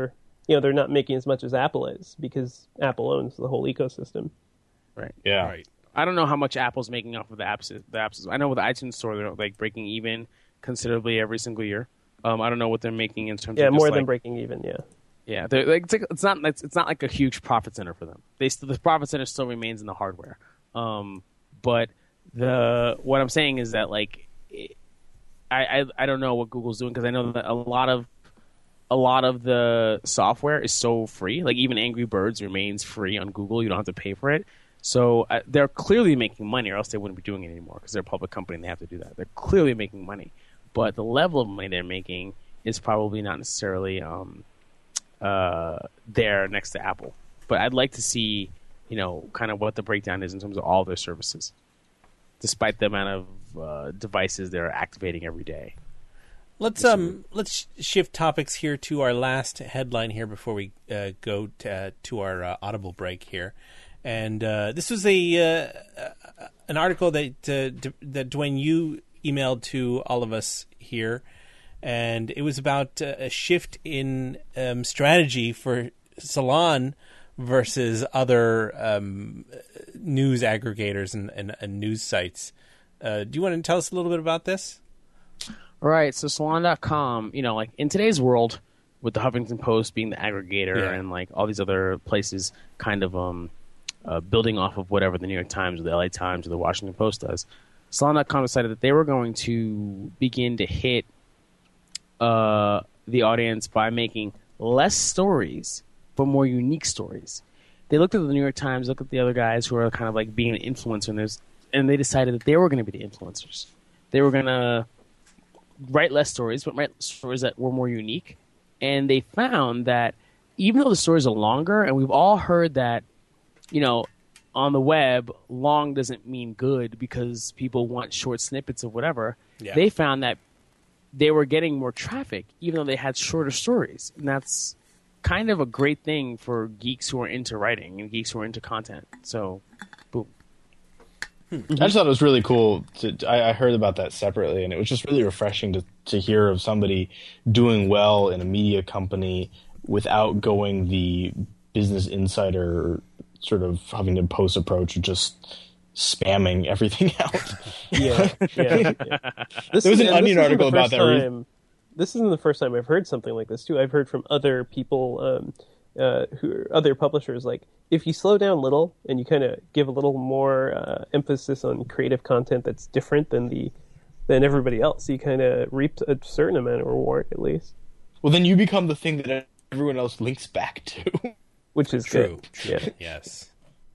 you know, they're not making as much as Apple is because Apple owns the whole ecosystem. Right. Yeah. Right. I don't know how much Apple's making off of the apps. The apps. I know with the iTunes Store, they're like breaking even considerably every single year. Um, I don't know what they're making in terms Yeah, of just more like, than breaking even. Yeah. Yeah, they're, like, it's, like, it's not it's, it's not like a huge profit center for them. They still, the profit center still remains in the hardware. Um, but the what I'm saying is that like it, I, I I don't know what Google's doing because I know that a lot of a lot of the software is so free. Like even Angry Birds remains free on Google. You don't have to pay for it. So uh, they're clearly making money, or else they wouldn't be doing it anymore because they're a public company and they have to do that. They're clearly making money, but the level of money they're making is probably not necessarily um, uh, there next to Apple. But I'd like to see, you know, kind of what the breakdown is in terms of all their services, despite the amount of uh, devices they're activating every day. Let's um let's shift topics here to our last headline here before we uh, go to, uh, to our uh, Audible break here, and uh, this was a uh, an article that uh, D- that Dwayne you emailed to all of us here, and it was about uh, a shift in um, strategy for Salon versus other um, news aggregators and, and, and news sites. Uh, do you want to tell us a little bit about this? Right, so Salon dot com, you know, like in today's world, with the Huffington Post being the aggregator Yeah. and like all these other places kind of um, uh, building off of whatever the New York Times or the L A Times or the Washington Post does, Salon dot com decided that they were going to begin to hit uh, the audience by making less stories, but more unique stories. They looked at the New York Times, looked at the other guys who are kind of like being an influencer, and, there's, and they decided that they were going to be the influencers. They were going to write less stories, but write stories that were more unique. And they found that even though the stories are longer, and we've all heard that, you know, on the web, long doesn't mean good because people want short snippets of whatever. Yeah. They found that they were getting more traffic, even though they had shorter stories. And that's kind of a great thing for geeks who are into writing and geeks who are into content. So, boom. I just thought it was really cool. To, I, I heard about that separately, and it was just really refreshing to, to hear of somebody doing well in a media company without going the Business Insider sort of Huffington Post approach of just spamming everything out. Yeah, yeah. yeah. This There was is- an and this Onion isn't article the about first that re- time- This isn't the first time I've heard something like this too. I've heard from other people, um, uh, who other publishers, like if you slow down a little and you kind of give a little more uh, emphasis on creative content that's different than the than everybody else, you kind of reap a certain amount of reward at least, Well, then you become the thing that everyone else links back to. which is True. good. Yeah. Yes.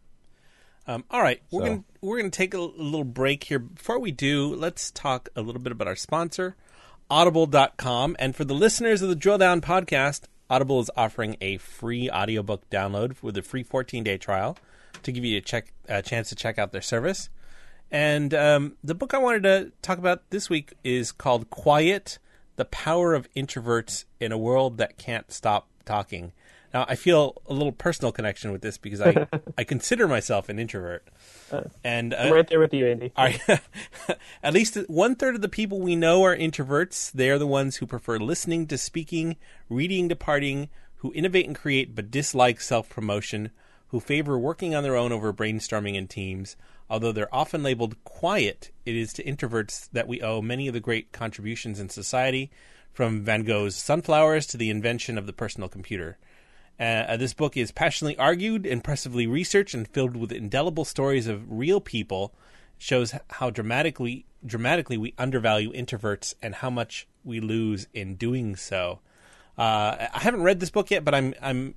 Um, all right, we're So. gonna we're gonna take a, a little break here. Before we do, let's talk a little bit about our sponsor, Audible dot com. And for the listeners of the Drill Down podcast, Audible is offering a free audiobook download with a free fourteen day trial to give you a check a chance to check out their service. And um, the book I wanted to talk about this week is called Quiet: The Power of Introverts in a World That Can't Stop Talking. Now, I feel a little personal connection with this because I, I consider myself an introvert. And uh, I'm right there with you, Andy. I, at least one third of the people we know are introverts. They are the ones who prefer listening to speaking, reading to partying, who innovate and create but dislike self-promotion, who favor working on their own over brainstorming in teams. Although they're often labeled quiet, it is to introverts that we owe many of the great contributions in society, from Van Gogh's sunflowers to the invention of the personal computer. Uh, this book is passionately argued, impressively researched, and filled with indelible stories of real people. It shows how dramatically dramatically we undervalue introverts and how much we lose in doing so. Uh, I haven't read this book yet, but I'm I'm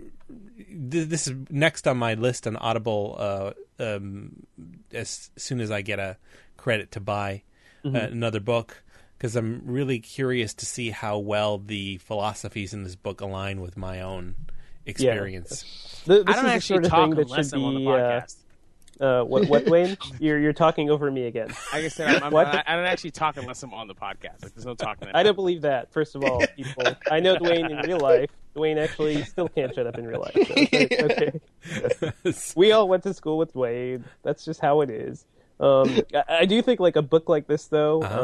th- this is next on my list on Audible. Uh, um, as soon as I get a credit to buy uh, another book, because I'm really curious to see how well the philosophies in this book align with my own experience. Th- this I don't is the actually sort of talk thing that unless should I'm on the be. podcast. Uh, uh, what, what, Wayne? You're you're talking over me again. Like I said, I'm, I'm, What? I, I don't actually talk unless I'm on the podcast. Like, there's no talking. I don't believe that. First of all, people. I know Dwayne in real life. Dwayne actually still can't shut up in real life. So, okay. okay. We all went to school with Dwayne. That's just how it is. Um, I, I do think like a book like this, though, Uh-huh. um,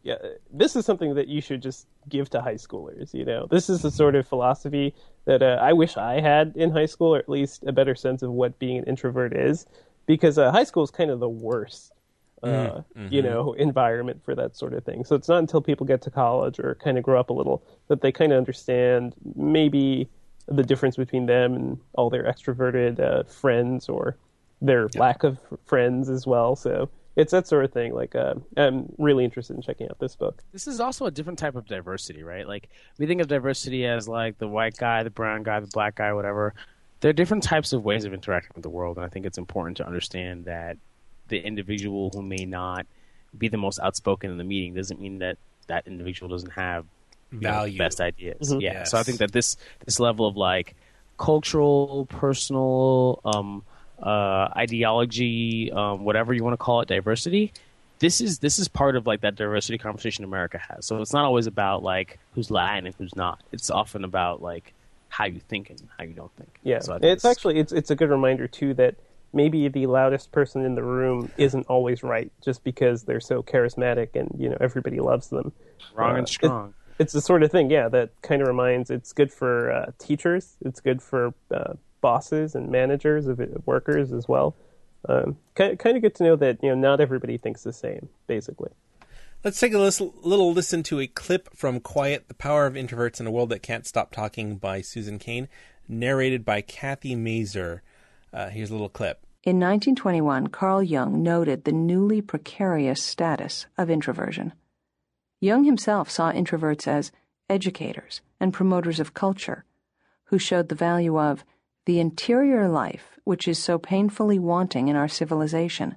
yeah, this is something that you should just give to high schoolers. You know, this is the sort of philosophy that uh, I wish I had in high school, or at least a better sense of what being an introvert is, because uh, high school is kind of the worst, uh, mm-hmm. you know, environment for that sort of thing. So it's not until people get to college or kind of grow up a little that they kind of understand maybe the difference between them and all their extroverted uh, friends, or their yeah. lack of friends as well. So it's that sort of thing. Like, uh, I'm really interested in checking out this book. This is also a different type of diversity, right? Like, we think of diversity as like the white guy, the brown guy, the black guy, whatever. There are different types of ways of interacting with the world, and I think it's important to understand that the individual who may not be the most outspoken in the meeting doesn't mean that that individual doesn't have value, know, best ideas. Mm-hmm. Yeah, yes. So I think that this this level of like cultural, personal, um, uh, ideology, um, whatever you want to call it, diversity. This is this is part of like that diversity conversation America has. So it's not always about like who's Latin and who's not. It's often about like how you think and how you don't think. Yeah, so it's, it's actually it's it's a good reminder too that maybe the loudest person in the room isn't always right just because they're so charismatic and you know everybody loves them. Wrong uh, and strong. It, it's the sort of thing, yeah, that kind of reminds. It's good for uh, teachers. It's good for uh, bosses and managers of workers as well. Um, kind kind of get to know that you know not everybody thinks the same. Basically. Let's take a little, little listen to a clip from Quiet, The Power of Introverts in a World That Can't Stop Talking by Susan Cain, narrated by Kathy Mazer. Uh, here's a little clip. In nineteen twenty-one, Carl Jung noted the newly precarious status of introversion. Jung himself saw introverts as educators and promoters of culture, who showed the value of the interior life which is so painfully wanting in our civilization.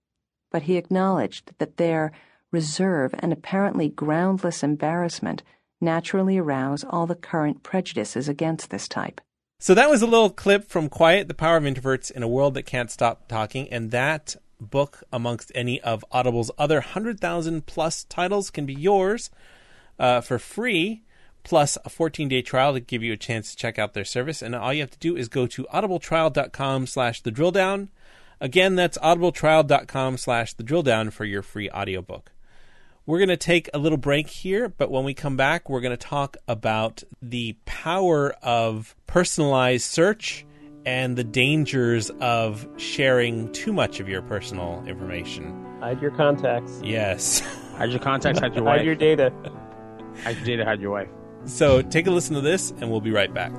But he acknowledged that their reserve and apparently groundless embarrassment naturally arouse all the current prejudices against this type. So that was a little clip from Quiet, The Power of Introverts in a World That Can't Stop Talking, and that book, amongst any of Audible's other one hundred thousand plus titles, can be yours uh, for free, plus a fourteen-day trial to give you a chance to check out their service. And all you have to do is go to audibletrial.com slash the drill down. Again, that's audibletrial.com slash the drill down for your free audiobook. We're going to take a little break here, but when we come back, we're going to talk about the power of personalized search and the dangers of sharing too much of your personal information. Hide your contacts. Yes. Hide your contacts, hide your wife. Hide your data. Hide your data, hide your wife. So take a listen to this, and we'll be right back.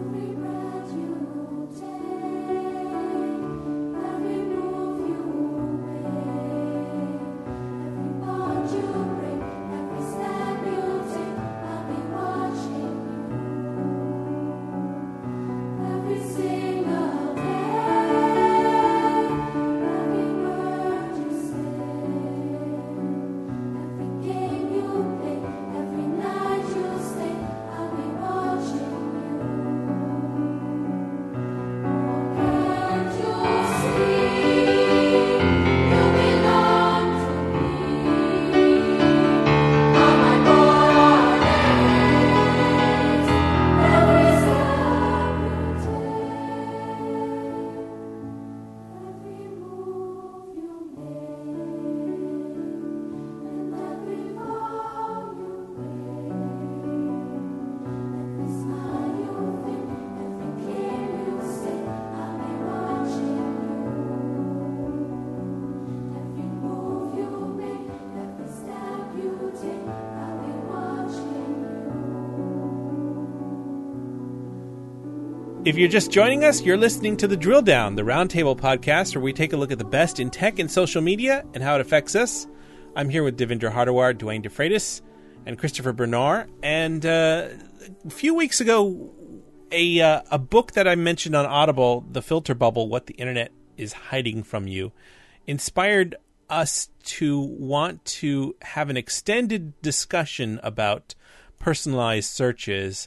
If you're just joining us, you're listening to The Drill Down, the Roundtable podcast where we take a look at the best in tech and social media and how it affects us. I'm here with Devindra Hardawar, Duane DeFreitas, and Christopher Bernard. And uh, a few weeks ago, a uh, a book that I mentioned on Audible, The Filter Bubble, What the Internet is Hiding from You, inspired us to want to have an extended discussion about personalized searches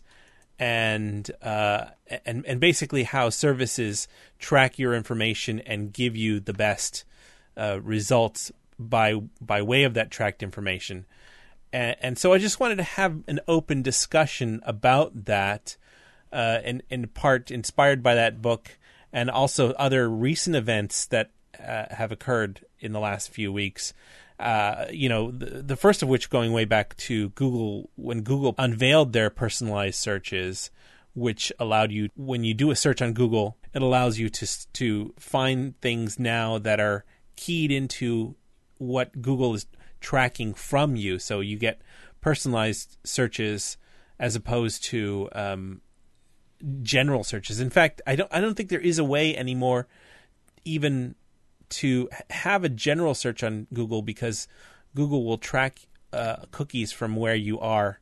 and uh, and and basically how services track your information and give you the best uh, results by by way of that tracked information. And, and so I just wanted to have an open discussion about that, uh, in, in part inspired by that book and also other recent events that uh, have occurred in the last few weeks. Uh, you know, the, the first of which going way back to Google, when Google unveiled their personalized searches, which allowed you, when you do a search on Google, it allows you to to find things now that are keyed into what Google is tracking from you. So you get personalized searches as opposed to um, general searches. In fact, I don't I don't think there is a way anymore even to have a general search on Google, because Google will track uh, cookies from where you are,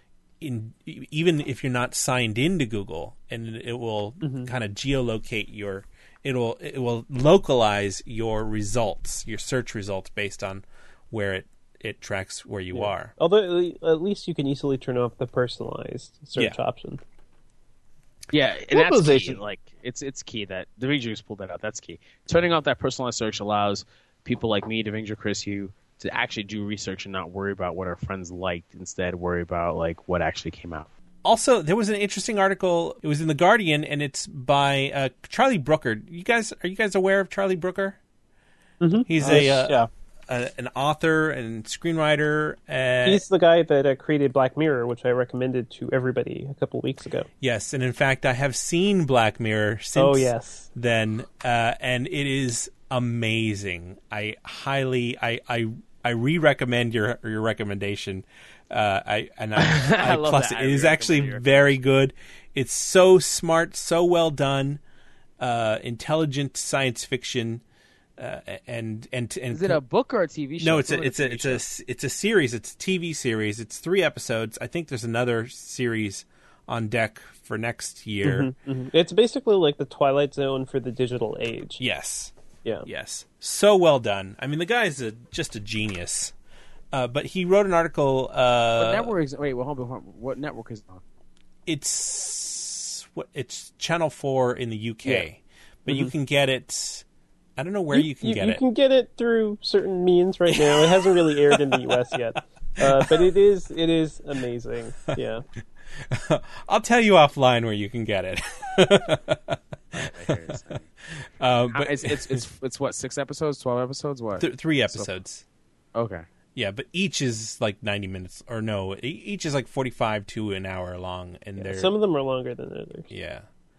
in even if you're not signed into Google, and it will mm-hmm. kind of geolocate your it will it will localize your results, your search results, based on where it, it tracks where you yeah. are. Although at least you can easily turn off the personalized search yeah. option. Yeah, and that's key. Like it's it's key that Devindra pulled that out. That's key. Turning off that personalized search allows people like me, Devindra, Chris, you, to actually do research and not worry about what our friends liked. Instead, worry about like what actually came out. Also, there was an interesting article. It was in The Guardian, and it's by uh, Charlie Brooker. You guys, are you guys aware of Charlie Brooker? Mm-hmm. He's uh, a uh, yeah. A, an author and screenwriter. Uh, He's the guy that uh, created Black Mirror, which I recommended to everybody a couple of weeks ago. Yes, and in fact, I have seen Black Mirror since oh, yes. then, uh, and it is amazing. I highly, I, I, I re-recommend your your recommendation. Uh, I and I, I, I plus it. It is actually very good. It's so smart, so well done, uh, intelligent science fiction. Uh, and and and is it a book or a T V show? No, it's a it's a it's a it's a series. It's a T V series. It's three episodes. I think there's another series on deck for next year. Mm-hmm, mm-hmm. It's basically like the Twilight Zone for the digital age. Yes. Yeah. Yes. So well done. I mean, the guy's a, just a genius. Uh, but he wrote an article. Uh, what network is? Wait, well, hold on, hold on. What network is it on? It's what? It's Channel Four in the U K, yeah. but mm-hmm. you can get it. I don't know where you, you can you, get you it. You can get it through certain means right now. It hasn't really aired in the U S yet, uh, but it is it is amazing. Yeah, I'll tell you offline where you can get it. uh, but it's, it's it's it's what, six episodes, twelve episodes, what? Th- three episodes. So, okay. Yeah, but each is like ninety minutes, or no, each is like forty-five to an hour long, and yeah, they're some of them are longer than others. Yeah.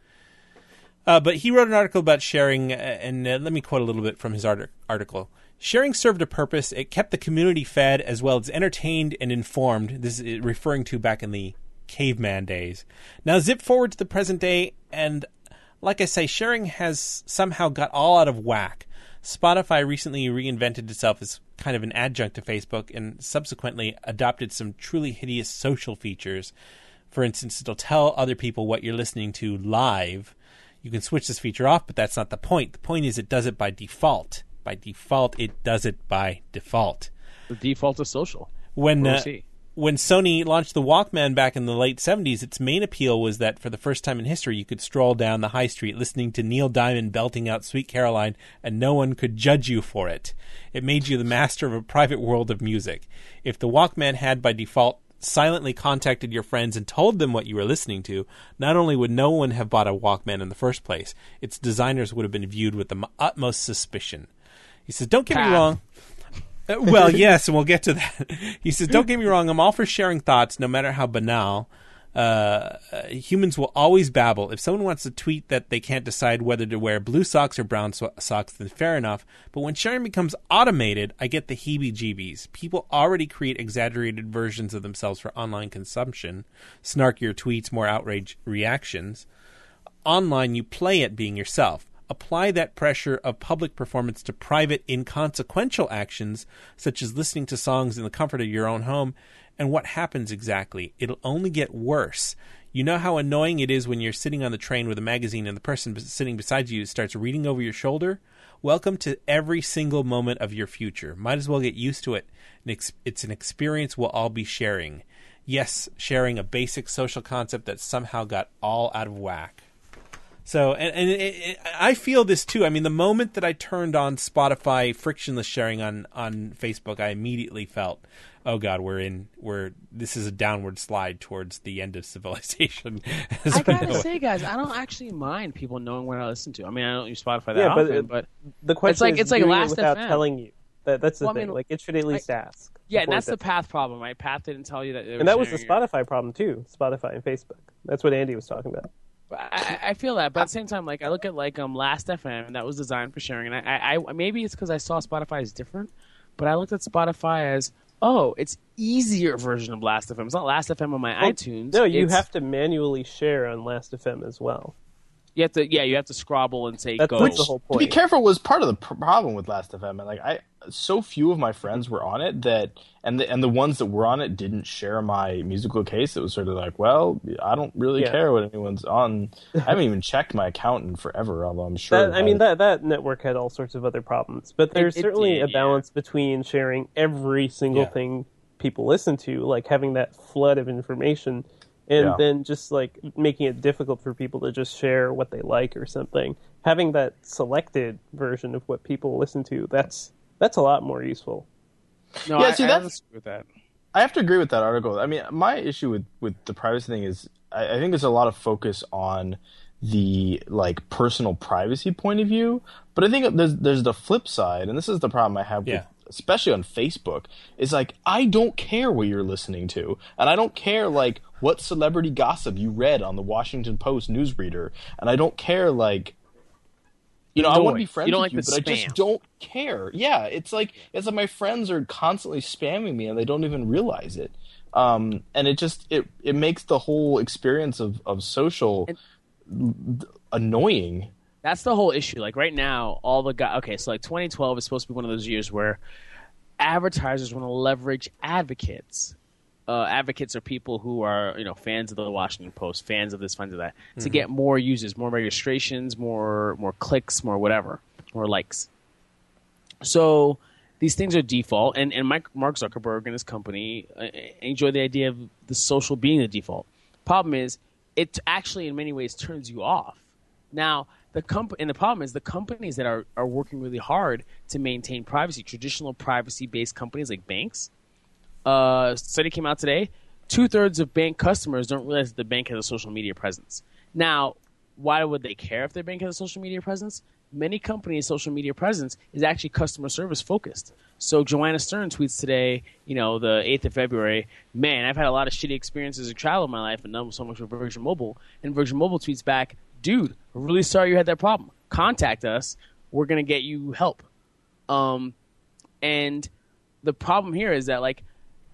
Uh, but he wrote an article about sharing, uh, and uh, let me quote a little bit from his art- article. Sharing served a purpose. It kept the community fed as well as entertained and informed. This is referring to back in the caveman days. Now zip forward to the present day, and like I say, sharing has somehow got all out of whack. Spotify recently reinvented itself as kind of an adjunct to Facebook and subsequently adopted some truly hideous social features. For instance, it'll tell other people what you're listening to live. You can switch this feature off, but that's not the point. The point is it does it by default. By default, it does it by default. The default is social. When uh, when Sony launched the Walkman back in the late seventies, its main appeal was that for the first time in history, you could stroll down the high street listening to Neil Diamond belting out Sweet Caroline, and no one could judge you for it. It made you the master of a private world of music. If the Walkman had, by default, silently contacted your friends and told them what you were listening to, not only would no one have bought a Walkman in the first place, its designers would have been viewed with the utmost suspicion. He says, don't get me wrong. Uh, well, yes, and we'll get to that. He says, don't get me wrong, I'm all for sharing thoughts, no matter how banal. Uh, uh, humans will always babble. If someone wants to tweet that they can't decide whether to wear blue socks or brown so- socks, then fair enough. But when sharing becomes automated, I get the heebie-jeebies. People already create exaggerated versions of themselves for online consumption. Snarkier tweets, more outrage reactions. Online, you play at being yourself. Apply that pressure of public performance to private, inconsequential actions, such as listening to songs in the comfort of your own home, and what happens exactly? It'll only get worse. You know how annoying it is when you're sitting on the train with a magazine and the person sitting beside you starts reading over your shoulder? Welcome to every single moment of your future. Might as well get used to it. It's an experience we'll all be sharing. Yes, sharing a basic social concept that somehow got all out of whack. So, and, and it, it, I feel this too. I mean, the moment that I turned on Spotify frictionless sharing on, on Facebook, I immediately felt, oh God, we're in, we're, this is a downward slide towards the end of civilization. I gotta say, guys, I don't actually mind people knowing what I listen to. I mean, I don't use Spotify that yeah, often, but, but the question it's like, is it's like doing Last it without F M. telling you. That, that's the Well, I thing. mean, like, it should at least I, ask. Yeah, and before that's it the does. path problem, right? Path didn't tell you that. And that was the sharing your- Spotify problem too. Spotify and Facebook. That's what Andy was talking about. I, I feel that, but at the same time, like I look at like um Last F M, that was designed for sharing, and I, I maybe it's because I saw Spotify as different, but I looked at Spotify as oh, it's easier version of Last F M. It's not Last F M on my Well, iTunes. No, you It's- have to manually share on Last F M as well. You have to, yeah, you have to scrabble and say That's, go. that's the whole To point. be careful was part of the pr- problem with Last F M. And like I, so few of my friends were on it that, and the and the ones that were on it didn't share my musical case. It was sort of like, well, I don't really Yeah. care what anyone's on. I haven't even checked my account in forever, although I'm sure. That, I mean, I- that that network had all sorts of other problems, but there's it certainly did, a balance between sharing every single Yeah. thing people listen to, like having that flood of information, and Yeah. then just like making it difficult for people to just share what they like or something. Having that selected version of what people listen to, that's that's a lot more useful. No, Yeah, I, see, I that's- disagree with that. I have to agree with that article. I mean, my issue with, with the privacy thing is I, I think there's a lot of focus on the like personal privacy point of view, but I think there's there's the flip side, and this is the problem I have Yeah. with especially on Facebook, is like I don't care what you're listening to, and I don't care like what celebrity gossip you read on the Washington Post newsreader, and I don't care like you know, I want to be Noise. friends You don't with like you, the but I spam. just don't care. Yeah, it's like it's like my friends are constantly spamming me and they don't even realize it. Um, and it just it it makes the whole experience of of social annoying. That's the whole issue. Like right now, all the guys. Okay, so like twenty twelve is supposed to be one of those years where advertisers want to leverage advocates. Uh, advocates are people who are, you know, fans of the Washington Post, fans of this, fans of that, to get more users, more registrations, more more clicks, more whatever, more likes. So these things are default, and and Mike, Mark Zuckerberg and his company uh, enjoy the idea of the social being the default. Problem is, it actually in many ways turns you off. Now, the comp- and the problem is the companies that are, are working really hard to maintain privacy, traditional privacy-based companies like banks. Uh, study came out today. Two-thirds of bank customers don't realize that the bank has a social media presence. Now, why would they care if their bank has a social media presence? Many companies' social media presence is actually customer service focused. So Joanna Stern tweets today, you know, the eighth of February, man, I've had a lot of shitty experiences of travel in my life, and not so much with Virgin Mobile. And Virgin Mobile tweets back, dude, I'm really sorry you had that problem. Contact us. We're going to get you help. Um, and the problem here is that, like,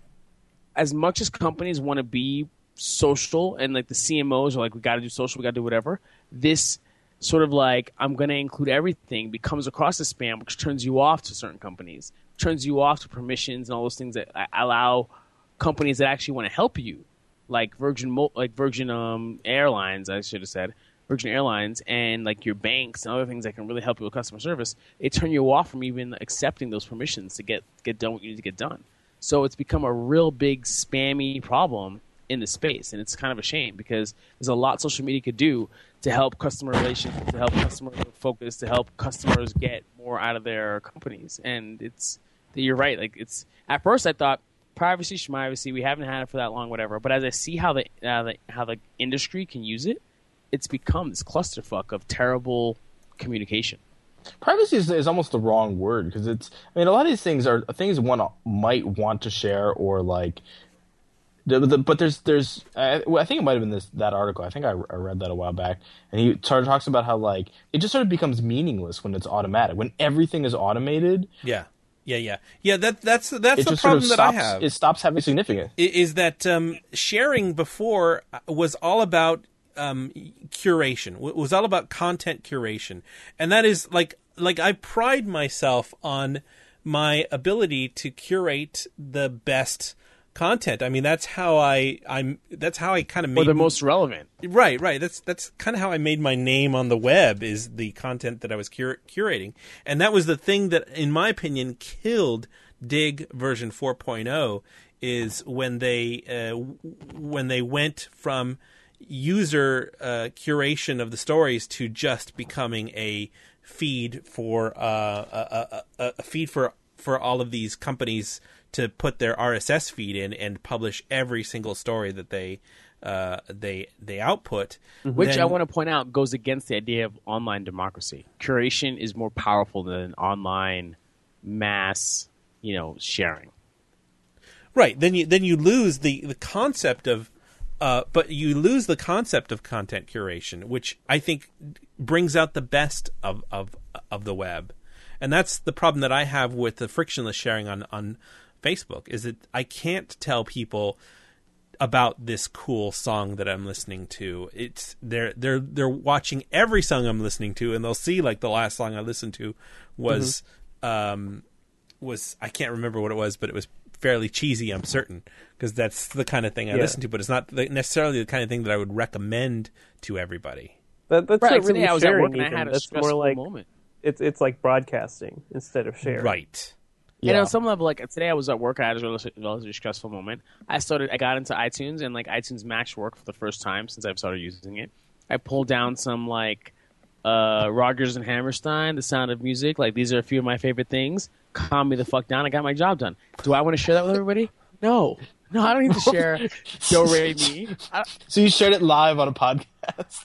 as much as companies want to be social and, like, the C M Os are like, we got to do social, we got to do whatever, this sort of like, I'm going to include everything becomes across as spam, which turns you off to certain companies, turns you off to permissions and all those things that allow companies that actually want to help you, like Virgin, Mo- like Virgin um, Airlines, I should have said, Virgin Airlines, and like your banks and other things that can really help you with customer service. They turn you off from even accepting those permissions to get get done what you need to get done. So it's become a real big spammy problem in the space, and it's kind of a shame because there's a lot social media could do to help customer relations, to help customer focus, to help customers get more out of their companies. And it's you're right. Like it's at first I thought privacy, schmivacy, we haven't had it for that long, whatever. But as I see how the, uh, the how the industry can use it, it's become this clusterfuck of terrible communication. Privacy is, is almost the wrong word because it's. I mean, a lot of these things are things one might want to share or like. The, the, but there's there's I, I think it might have been this that article. I think I, I read that a while back, and he sort of talks about how like it just sort of becomes meaningless when it's automatic. When everything is automated, Yeah, yeah, yeah, yeah. That that's that's it the just sort problem of that stops. I have. It stops having significance. i- Is that um, sharing before was all about um, curation. W- was all about content curation, and that is like like I pride myself on my ability to curate the best content. I mean, that's how I I'm that's how I kind of made Or the most relevant. Right, right. That's that's kind of how I made my name on the web, is the content that I was cur- curating. And that was the thing that, in my opinion, killed Dig version four point oh, is when they uh, when they went from user uh, curation of the stories to just becoming a feed for uh, a, a, a feed for for all of these companies to put their R S S feed in and publish every single story that they uh, they they output. Which then, I want to point out goes against the idea of online democracy. Curation is more powerful than online mass, you know, sharing. Right. Then you then you lose the, the concept of, uh, but you lose the concept of content curation, which I think brings out the best of of of the web, and that's the problem that I have with the frictionless sharing on on Facebook. Is that I can't tell people about this cool song that I'm listening to. It's they're they're they're watching every song I'm listening to, and they'll see like the last song I listened to was mm-hmm. um was I can't remember what it was, but it was fairly cheesy, I'm certain, because that's the kind of thing I yeah. listen to, but it's not the, necessarily the kind of thing that I would recommend to everybody. That, that's right, not really today I was sharing at work and even. I had a That's stressful more like moment. It's it's like broadcasting instead of sharing. Right. Yeah. And on some level, like today I was at work, I had a relatively, relatively stressful moment. I started, I got into iTunes, and like iTunes Max worked for the first time since I've started using it. I pulled down some like uh, Rodgers and Hammerstein, The Sound of Music. Like these are a few of my favorite things. Calm me the fuck down. I got my job done. Do I want to share that with everybody? No. No, I don't need to share Do Re Mi. I, So you shared it live on a podcast.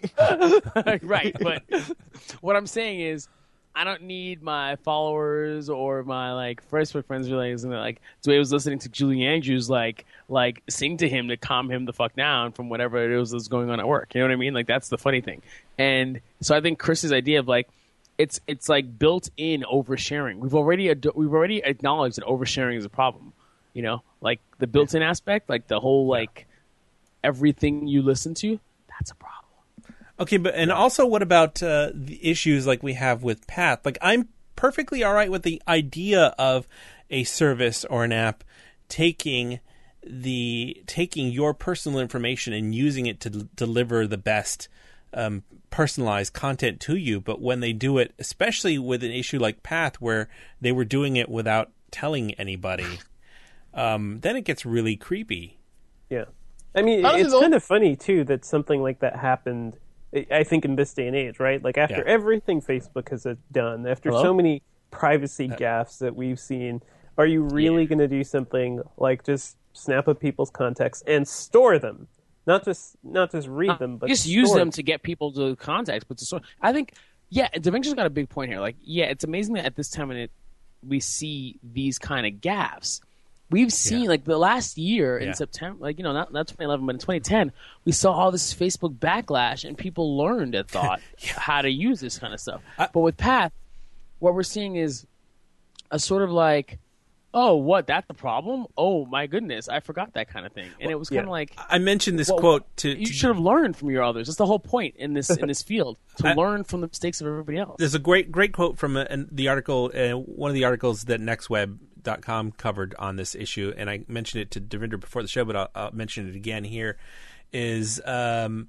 right, but what I'm saying is, I don't need my followers or my like Facebook friends realizing that like Dwayne was listening to Julie Andrews like like sing to him to calm him the fuck down from whatever it was that's going on at work. You know what I mean? Like that's the funny thing. And so I think Chris's idea of like it's it's like built in oversharing. We've already ad- we've already acknowledged that oversharing is a problem. You know, like the built-in aspect, like the whole like everything you listen to, that's a problem. Okay, but and also what about uh, the issues like we have with Path? Like I'm perfectly all right with the idea of a service or an app taking the taking your personal information and using it to d- deliver the best um, personalized content to you. But when they do it, especially with an issue like Path, where they were doing it without telling anybody, um, then it gets really creepy. Yeah, I mean, How does it's it all- kind of funny too that something like that happened. I think in this day and age, right? Like after Yeah. everything Facebook has done, after Hello? so many privacy gaffes that we've seen, are you really going to do something like just snap up people's contacts and store them? Not just not just read them, but just use store them to get people to contact. But to sort, I think, yeah, Da Vinci's got a big point here. Like, yeah, it's amazing that at this time in it, we see these kind of gaffes. We've seen, Yeah. like, the last year in Yeah. September, like, you know, not, not twenty eleven, but in twenty ten, we saw all this Facebook backlash, and people learned and thought how to use this kind of stuff. I- but with Path, what we're seeing is a sort of like, oh, what, that's the problem? Oh, my goodness, I forgot that kind of thing. And it was kind of yeah. like, I mentioned this well, quote to, you to should have learned from your others. That's the whole point in this in this field, to I- learn from the mistakes of everybody else. There's a great great quote from uh, an- the article, uh, one of the articles that nextweb dot com covered on this issue, and I mentioned it to Devinder before the show, but I'll, I'll mention it again here. Is um,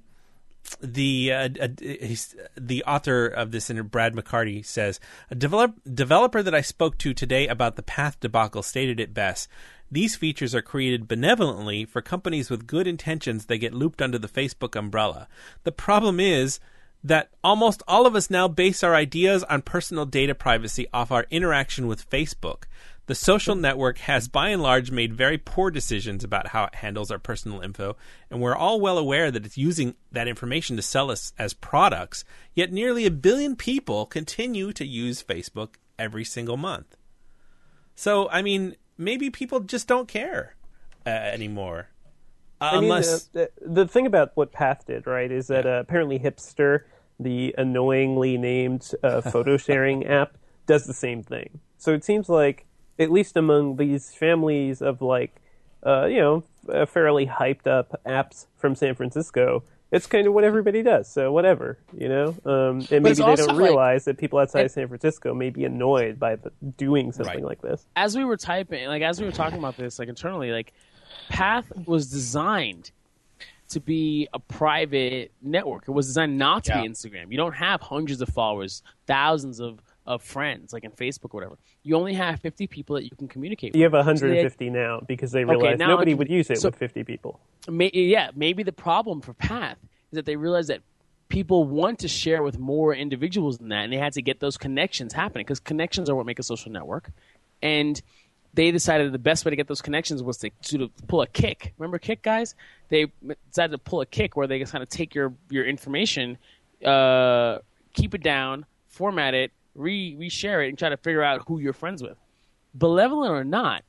the uh, uh, he's, the author of this, and Brad McCarty says, a develop, developer that I spoke to today about the Path debacle stated it best. These features are created benevolently for companies with good intentions that get looped under the Facebook umbrella. The problem is that almost all of us now base our ideas on personal data privacy off our interaction with Facebook. The social network has by and large made very poor decisions about how it handles our personal info, and we're all well aware that it's using that information to sell us as products, yet nearly a billion people continue to use Facebook every single month. So, I mean, maybe people just don't care uh, anymore. Uh, I mean, unless... the, the thing about what Path did, right, is that uh, apparently Hipster, the annoyingly named uh, photo sharing app, does the same thing. So it seems like, at least among these families of like, uh, you know, uh, fairly hyped up apps from San Francisco, it's kind of what everybody does. So whatever, you know, um, and maybe it's they also don't like- realize that people outside it- of San Francisco may be annoyed by the, doing something Right. like this. As we were typing, like as we were talking about this, like internally, like Path was designed to be a private network. It was designed not to Yeah. be Instagram. You don't have hundreds of followers, thousands of, of friends, like in Facebook or whatever. You only have fifty people that you can communicate with. You have So one hundred they- fifty now because they realize now nobody it's- would use it so- with fifty people. May, yeah, maybe the problem for Path is that they realize that people want to share with more individuals than that, and they had to get those connections happening because connections are what make a social network. And they decided the best way to get those connections was to sort of pull a kick. Remember Kick, guys? They decided to pull a kick where they just kind of take your, your information, uh, keep it down, format it, re reshare it and try to figure out who you're friends with. Malevolent or not,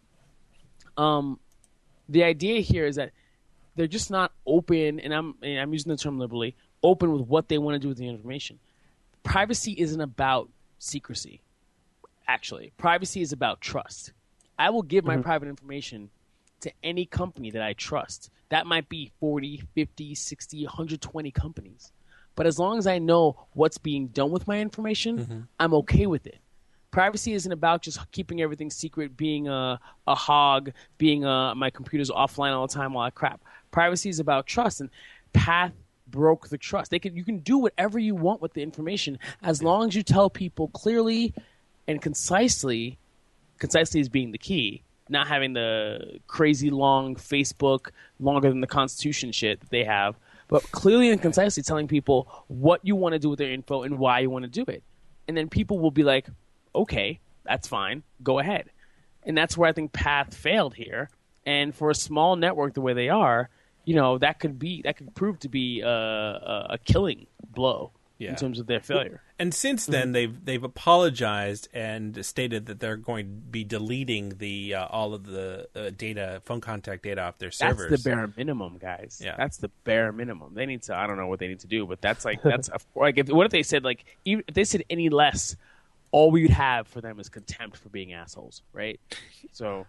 um, the idea here is that they're just not open, and I'm and I'm using the term liberally, open with what they want to do with the information. Privacy isn't about secrecy, actually. Privacy is about trust. I will give my mm-hmm. private information to any company that I trust. That might be forty, fifty, sixty, one hundred twenty companies. But as long as I know what's being done with my information, mm-hmm. I'm okay with it. Privacy isn't about just keeping everything secret, being a, a hog, being a, my computer's offline all the time, all that crap. Privacy is about trust, and Path broke the trust. They can, you can do whatever you want with the information as long as you tell people clearly and concisely. Concisely is being the key, not having the crazy long Facebook, longer than the Constitution shit that they have, but clearly and concisely telling people what you want to do with their info and why you want to do it. And then people will be like, okay, that's fine, go ahead. And that's where I think Path failed here. And for a small network the way they are, you know, that could be that could prove to be a, a, a killing blow yeah. in terms of their failure. And since then, mm-hmm. they've they've apologized and stated that they're going to be deleting the uh, all of the uh, data, phone contact data off their servers. That's the bare minimum, guys. Yeah. That's the bare minimum. They need to. I don't know what they need to do, but that's like that's a, like if, what if they said like even if they said any less, all we would have for them is contempt for being assholes, right? So.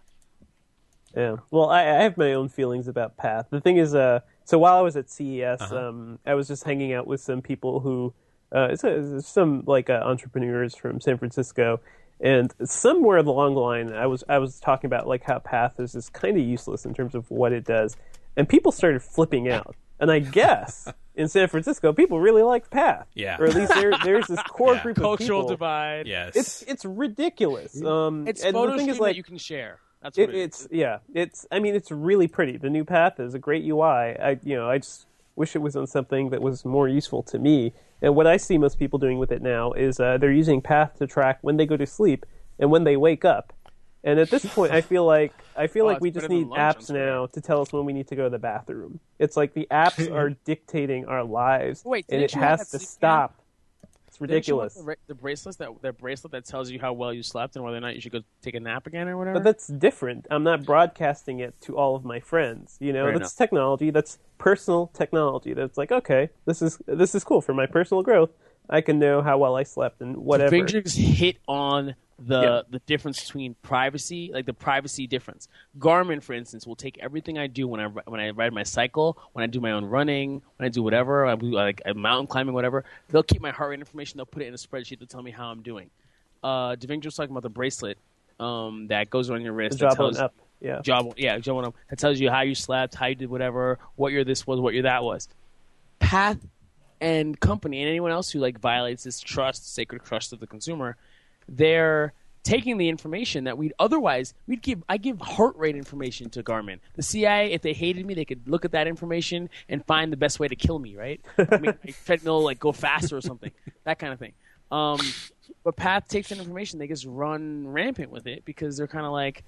Yeah. Well, I, I have my own feelings about Path. The thing is, uh, so while I was at C E S, uh-huh. um, I was just hanging out with some people who. Uh, it's, a, it's some like uh, entrepreneurs from San Francisco, and somewhere along the line, I was I was talking about like how Path is just kind of useless in terms of what it does, and people started flipping out. And I guess in San Francisco, people really like Path, yeah, or at least there, there's this core yeah. group Cultural of people. Cultural divide. Yes, it's it's ridiculous. Um, it's and photo the thing is, like, that you can share. That's what it, it it's yeah, it's I mean it's really pretty. The new Path is a great U I. I you know I just wish it was on something that was more useful to me. And what I see most people doing with it now is uh, they're using Path to track when they go to sleep and when they wake up. And at this point, I feel like I feel oh, like we just need apps now to tell us when we need to go to the bathroom. It's like the apps are dictating our lives, Wait, and it has to stop. Cam? It's ridiculous. The, the bracelet that the bracelet that tells you how well you slept and whether or not you should go take a nap again or whatever. But that's different. I'm not broadcasting it to all of my friends. You know, Fair that's enough. technology. That's personal technology. That's like, okay, this is this is cool for my personal growth. I can know how well I slept and whatever. Vingers hit on the yeah. the difference between privacy, like the privacy difference. Garmin, for instance, will take everything I do when I when I ride my cycle, when I do my own running, when I do whatever, I do like mountain climbing, whatever. They'll keep my heart rate information. They'll put it in a spreadsheet to tell me how I'm doing. Uh, Devindra was talking about the bracelet um, that goes on your wrist. The that job tells, on up, yeah, job, yeah, job on up. That tells you how you slept, how you did whatever, what year this was, what year that was. Path and company and anyone else who like violates this trust, sacred trust of the consumer, they're taking the information that we'd otherwise we'd give. I give heart rate information to Garmin. The C I A, if they hated me, they could look at that information and find the best way to kill me. Right? I mean, my treadmill like go faster or something, that kind of thing. Um, but Path takes that information, they just run rampant with it because they're kind of like,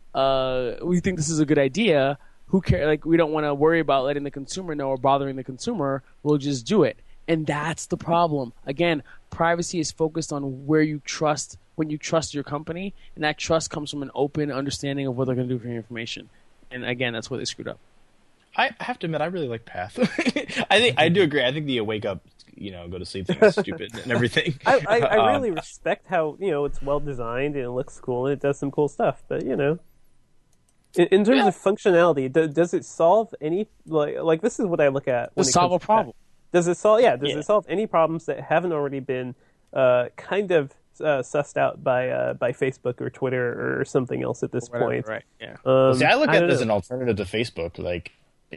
uh, we think this is a good idea. Who cares? Like, we don't want to worry about letting the consumer know or bothering the consumer. We'll just do it. And that's the problem. Again, privacy is focused on where you trust, when you trust your company, and that trust comes from an open understanding of what they're going to do for your information. And again, that's where they screwed up. I have to admit, I really like Path. I think I do agree. I think the wake up, you know, go to sleep thing is stupid and everything. I, I, I really um, respect how, you know, it's well designed and it looks cool and it does some cool stuff. But, you know, in, in terms yeah. of functionality, do, does it solve any, like, like this is what I look at. Does it solve a problem? Path. Does it solve? Yeah. Does yeah. it solve any problems that haven't already been uh, kind of uh, sussed out by uh, by Facebook or Twitter or something else at this Whatever, point? Right. Yeah. Um, See, I look I at it as know. an alternative to Facebook. Like,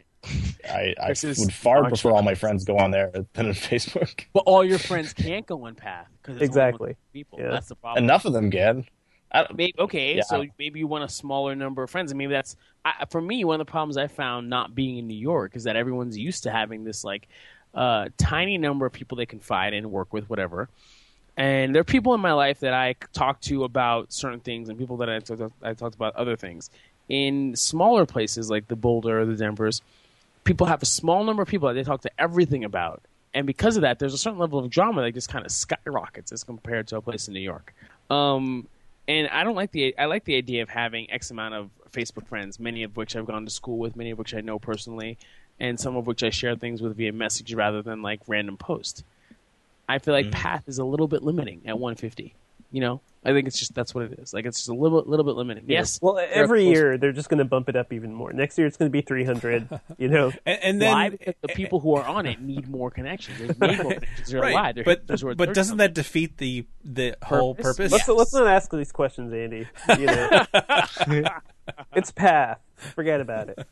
I, I This would is far prefer all my friends go on there than on Facebook. But all your friends can't go on Path because Exactly. people. Yeah. That's the problem. Enough of them, Gad. I don't, Maybe, okay, Yeah. so maybe you want a smaller number of friends, and maybe that's I, for me. One of the problems I found not being in New York is that everyone's used to having this like uh, tiny number of people they confide in, work with, whatever. And there are people in my life that I talk to about certain things, and people that I talk, I talked about other things. In smaller places like the Boulder or the Denvers, people have a small number of people that they talk to everything about, And because of that, there's a certain level of drama that just kind of skyrockets as compared to a place in New York. Um, and I don't like the I like the idea of having X amount of Facebook friends, many of which I've gone to school with, many of which I know personally, and some of which I share things with via message rather than like random post. I feel like mm-hmm. Path is a little bit limiting at one fifty. You know, I think it's just that's what it is. Like it's just a little little bit limiting. Yeah. Yes. Well, every year they're just going to bump it up even more. Next year it's going to be three hundred. You know, and, and then why? Because the people who are on it need more connections. They need more connections. They're right. alive. They're but they're but doesn't that defeat the the purpose? whole purpose? Let's, let's not ask these questions, Andy. You know, it's Path. Forget about it.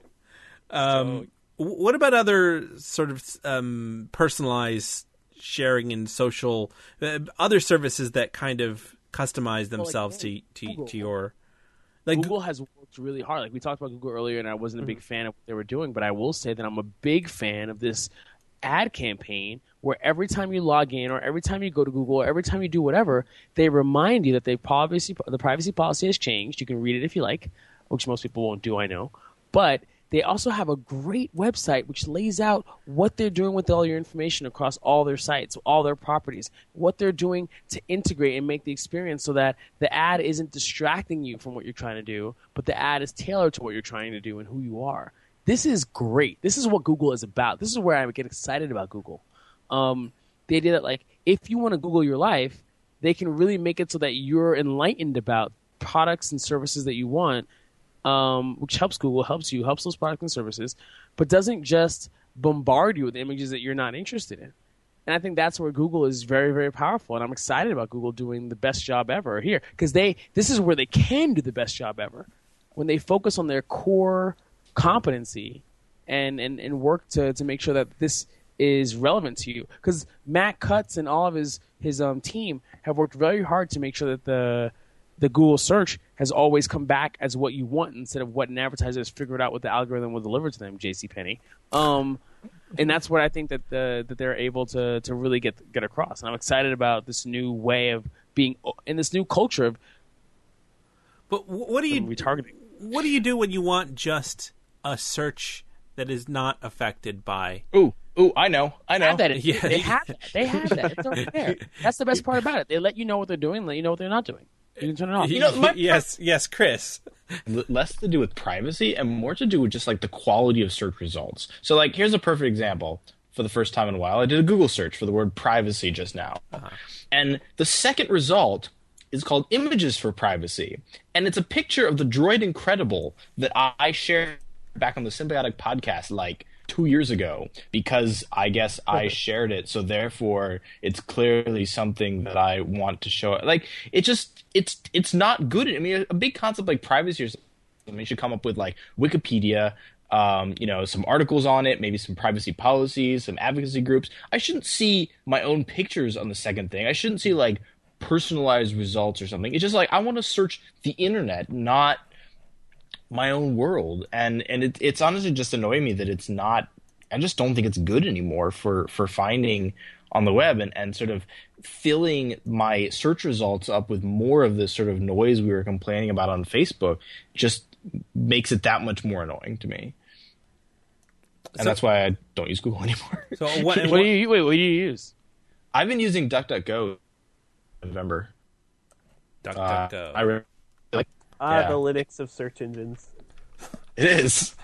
Um, so, what about other sort of um, personalized sharing and social uh, other services that kind of customize themselves well, like, to to, to your like Google has worked really hard. Like we talked about Google earlier, and I wasn't a big mm-hmm. fan of what they were doing, but I will say that I'm a big fan of this ad campaign where every time you log in or every time you go to Google or every time you do whatever, they remind you that they privacy the privacy policy has changed. You can read it if you like, which most people won't do, I know, but they also have a great website which lays out what they're doing with all your information across all their sites, all their properties, what they're doing to integrate and make the experience so that the ad isn't distracting you from what you're trying to do, but the ad is tailored to what you're trying to do and who you are. This is great. This is what Google is about. This is where I get excited about Google. Um, the idea that, like, if you want to Google your life, they can really make it so that you're enlightened about products and services that you want, Um, which helps Google, helps you, helps those products and services, but doesn't just bombard you with images that you're not interested in. And I think that's where Google is very, very powerful. And I'm excited about Google doing the best job ever here because they this is where they can do the best job ever when they focus on their core competency and, and, and work to, to make sure that this is relevant to you. Because Matt Cutts and all of his, his um, team have worked very hard to make sure that the the Google search has always come back as what you want instead of what an advertiser has figured out what the algorithm will deliver to them, JCPenney. Um, and that's what I think that the, that they're able to to really get get across. And I'm excited about this new way of being in this new culture of. But what do you retargeting? What do you do when you want just a search that is not affected by? Ooh, ooh, I know, I know. Have that. Yeah. They have that. They have that. It's over there. That's the best part about it. They let you know what they're doing, let you know what they're not doing. You can turn it off. You know, my, yes, yes, Chris. Less to do with privacy and more to do with just like the quality of search results. So, like, here's a perfect example. For the first time in a while, I did a Google search for the word privacy just now, uh-huh. and the second result is called Images for Privacy, and it's a picture of the droid Incredible that I shared back on the Symbiotic podcast, like two years ago, because I guess I shared it, so therefore it's clearly something that I want to show. Like, it just, it's it's not good. I mean, a big concept like privacy or something, you should come up with like Wikipedia, um, you know, some articles on it, maybe some privacy policies, some advocacy groups. I shouldn't see my own pictures on the second thing. I shouldn't see like personalized results or something. It's just like, I want to search the internet, not my own world. And and it, it's honestly just annoying me that it's not, I just don't think it's good anymore for, for finding on the web and, and sort of filling my search results up with more of this sort of noise we were complaining about on Facebook just makes it that much more annoying to me. And so, that's why I don't use Google anymore. So what, what do you wait, what do you use? I've been using DuckDuckGo in November. DuckDuckGo. Uh, I really like Ah, yeah. the Linux of search engines. It is.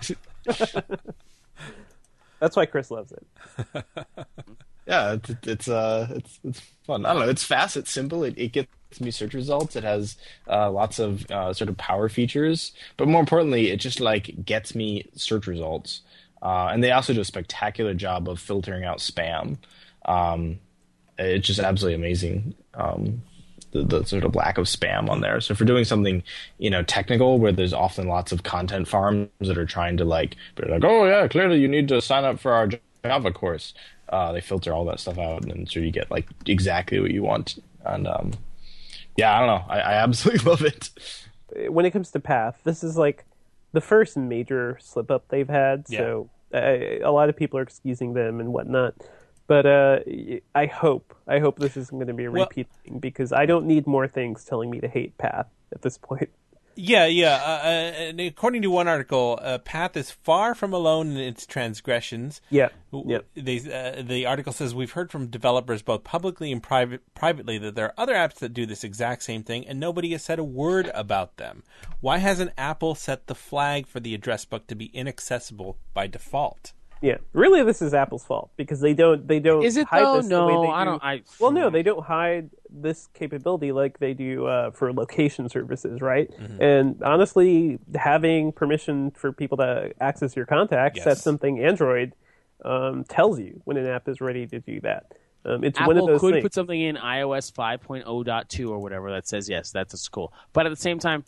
That's why Chris loves it. Yeah, it's it's uh it's it's fun. I don't know. It's fast. It's simple. It it gets me search results. It has uh, lots of uh, sort of power features, but more importantly, it just like gets me search results. Uh, and they also do a spectacular job of filtering out spam. Um, it's just absolutely amazing. Um, The, the sort of lack of spam on there. So if you're doing something, you know, technical where there's often lots of content farms that are trying to like, be like, oh yeah, clearly you need to sign up for our Java course. Uh, they filter all that stuff out, and so you get like exactly what you want. And um, yeah, I don't know. I, I absolutely love it. When it comes to Path, this is like the first major slip up they've had. Yeah. So uh, a lot of people are excusing them and whatnot. But uh, I hope, I hope this isn't going to be a repeat well, thing, because I don't need more things telling me to hate Path at this point. Yeah, yeah. Uh, and according to one article, uh, Path is far from alone in its transgressions. Yeah. Yep. They, uh, the article says, we've heard from developers both publicly and private, privately that there are other apps that do this exact same thing, and nobody has said a word about them. Why hasn't Apple set the flag for the address book to be inaccessible by default? Yeah, really, this is Apple's fault because they don't they don't Is it hide though? this the No, way they I do. don't- I- Well, no, they don't hide this capability like they do uh, for location services, right? Mm-hmm. And honestly, having permission for people to access your contacts, Yes. that's something Android um, tells you when an app is ready to do that. Um, it's one of Apple those could things. put something in iOS five point oh point two or whatever that says yes, that's cool. But at the same time,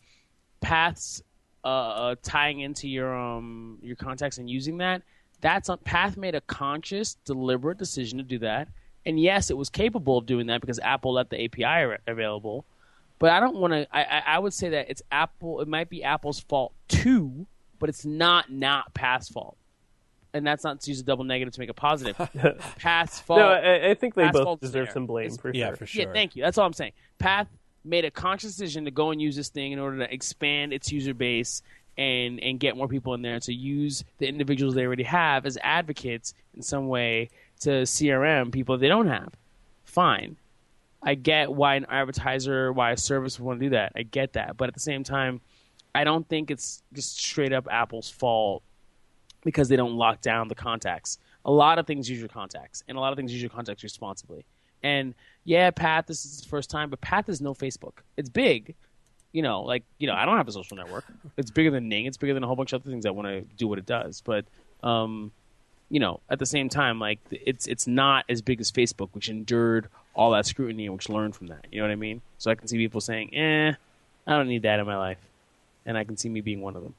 paths uh, uh, tying into your um your contacts and using that. That's a, Path made a conscious, deliberate decision to do that. And yes, it was capable of doing that because Apple let the A P I re- available. But I don't want to. I, I, I would say that it's Apple. It might be Apple's fault too, but it's not not Path's fault. And that's not to use a double negative to make a positive. Path's fault. No, I, I think they Path's both fault is deserve there. some blame It's- for Yeah, sure. for sure. Yeah, thank you. That's all I'm saying. Path made a conscious decision to go and use this thing in order to expand its user base and and get more people in there to use the individuals they already have as advocates in some way to C R M people they don't have. Fine. I get why an advertiser, why a service would want to do that. I get that. But at the same time, I don't think it's just straight up Apple's fault because they don't lock down the contacts. A lot of things use your contacts, and a lot of things use your contacts responsibly. And yeah, Path, this is the first time, but Path is no Facebook. It's big. You know, like, you know, I don't have a social network. It's bigger than Ning. It's bigger than a whole bunch of other things that want to do what it does. But, um, you know, at the same time, like, it's it's not as big as Facebook, which endured all that scrutiny and which learned from that. You know what I mean? So I can see people saying, eh, I don't need that in my life. And I can see me being one of them.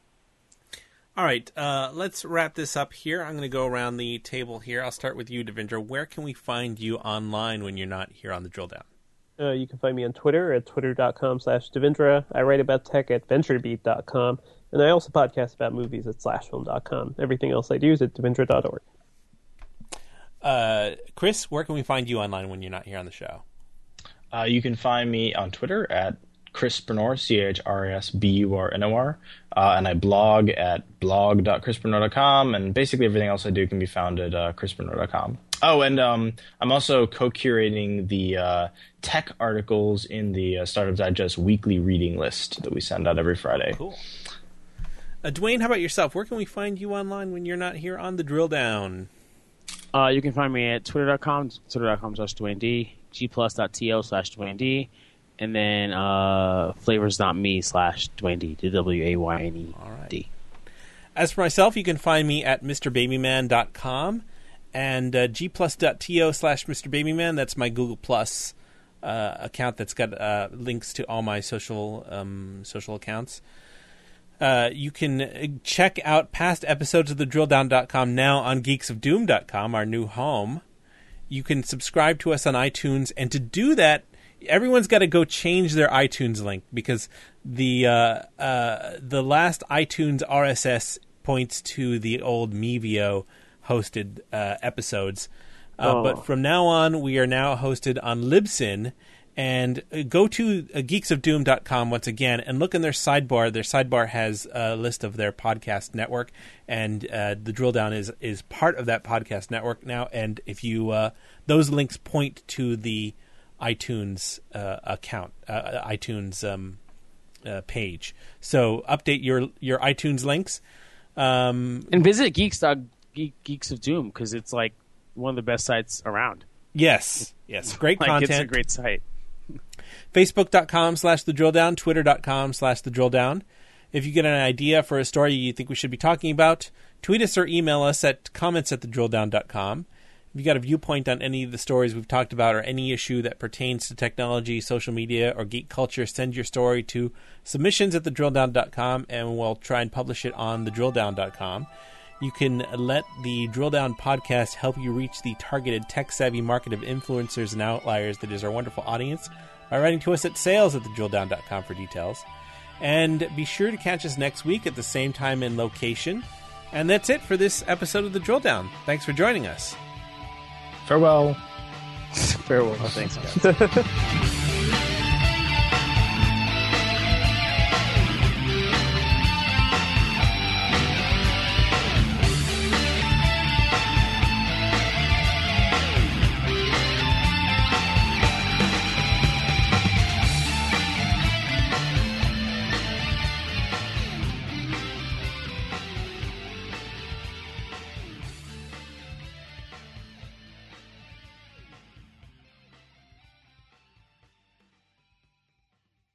All right, uh, let's wrap this up here. I'm going to go around the table here. I'll start with you, Devendra. Where can we find you online when you're not here on the Drill Down? Uh, you can find me on Twitter at twitter.com slash Devendra. I write about tech at venturebeat dot com. And I also podcast about movies at slash film dot com. Everything else I do is at devendra dot org. Uh, Chris, where can we find you online when you're not here on the show? Uh, you can find me on Twitter at Chris Bernor, C H R A S B U R N O R. Uh, and I blog at blog dot chris bernor dot com. And basically everything else I do can be found at uh, chris bernor dot com. Oh, and um, I'm also co-curating the uh, tech articles in the uh, Startup Digest weekly reading list that we send out every Friday. Cool. Uh, Dwayne, how about yourself? Where can we find you online when you're not here on the Drill Down? Uh, you can find me at twitter dot com, twitter dot com slash Dwayne D, gplus.to slash Dwayne D, and then uh, flavors.me slash Dwayne D, W A Y N E D. As for myself, you can find me at mr babyman dot com and uh, gplus.to slash Mr Babyman. That's my Google Plus uh, account that's got uh, links to all my social um, social accounts. Uh, you can check out past episodes of the drill down dot com now on geeks of doom dot com, our new home. You can subscribe to us on iTunes, and to do that, everyone's got to go change their iTunes link because the uh, uh, the last iTunes R S S points to the old Mevio hosted uh, episodes. Uh, Oh. But from now on, we are now hosted on Libsyn. And go to uh, geeks of doom dot com once again and look in their sidebar. Their sidebar has a list of their podcast network, and uh, the Drill Down is is part of that podcast network now. And if you uh, those links point to the iTunes uh, account, uh, iTunes um, uh, page. So update your your iTunes links. Um, And visit Geeks, Geek, Geeks of Doom because it's like one of the best sites around. yes, yes, great Like, content. it's a great site. Facebook.com slash the drill down, Twitter.com slash the drill down. If you get an idea for a story you think we should be talking about, tweet us or email us at comments at the drill down dot com. If you got a viewpoint on any of the stories we've talked about or any issue that pertains to technology, social media, or geek culture, send your story to submissions at the drill down dot com and we'll try and publish it on the drill down dot com. You can let the Drill Down podcast help you reach the targeted tech-savvy market of influencers and outliers that is our wonderful audience by writing to us at sales at the drill down dot com for details. And be sure to catch us next week at the same time and location. And that's it for this episode of The Drill Down. Thanks for joining us. Farewell. Farewell. Thanks, guys.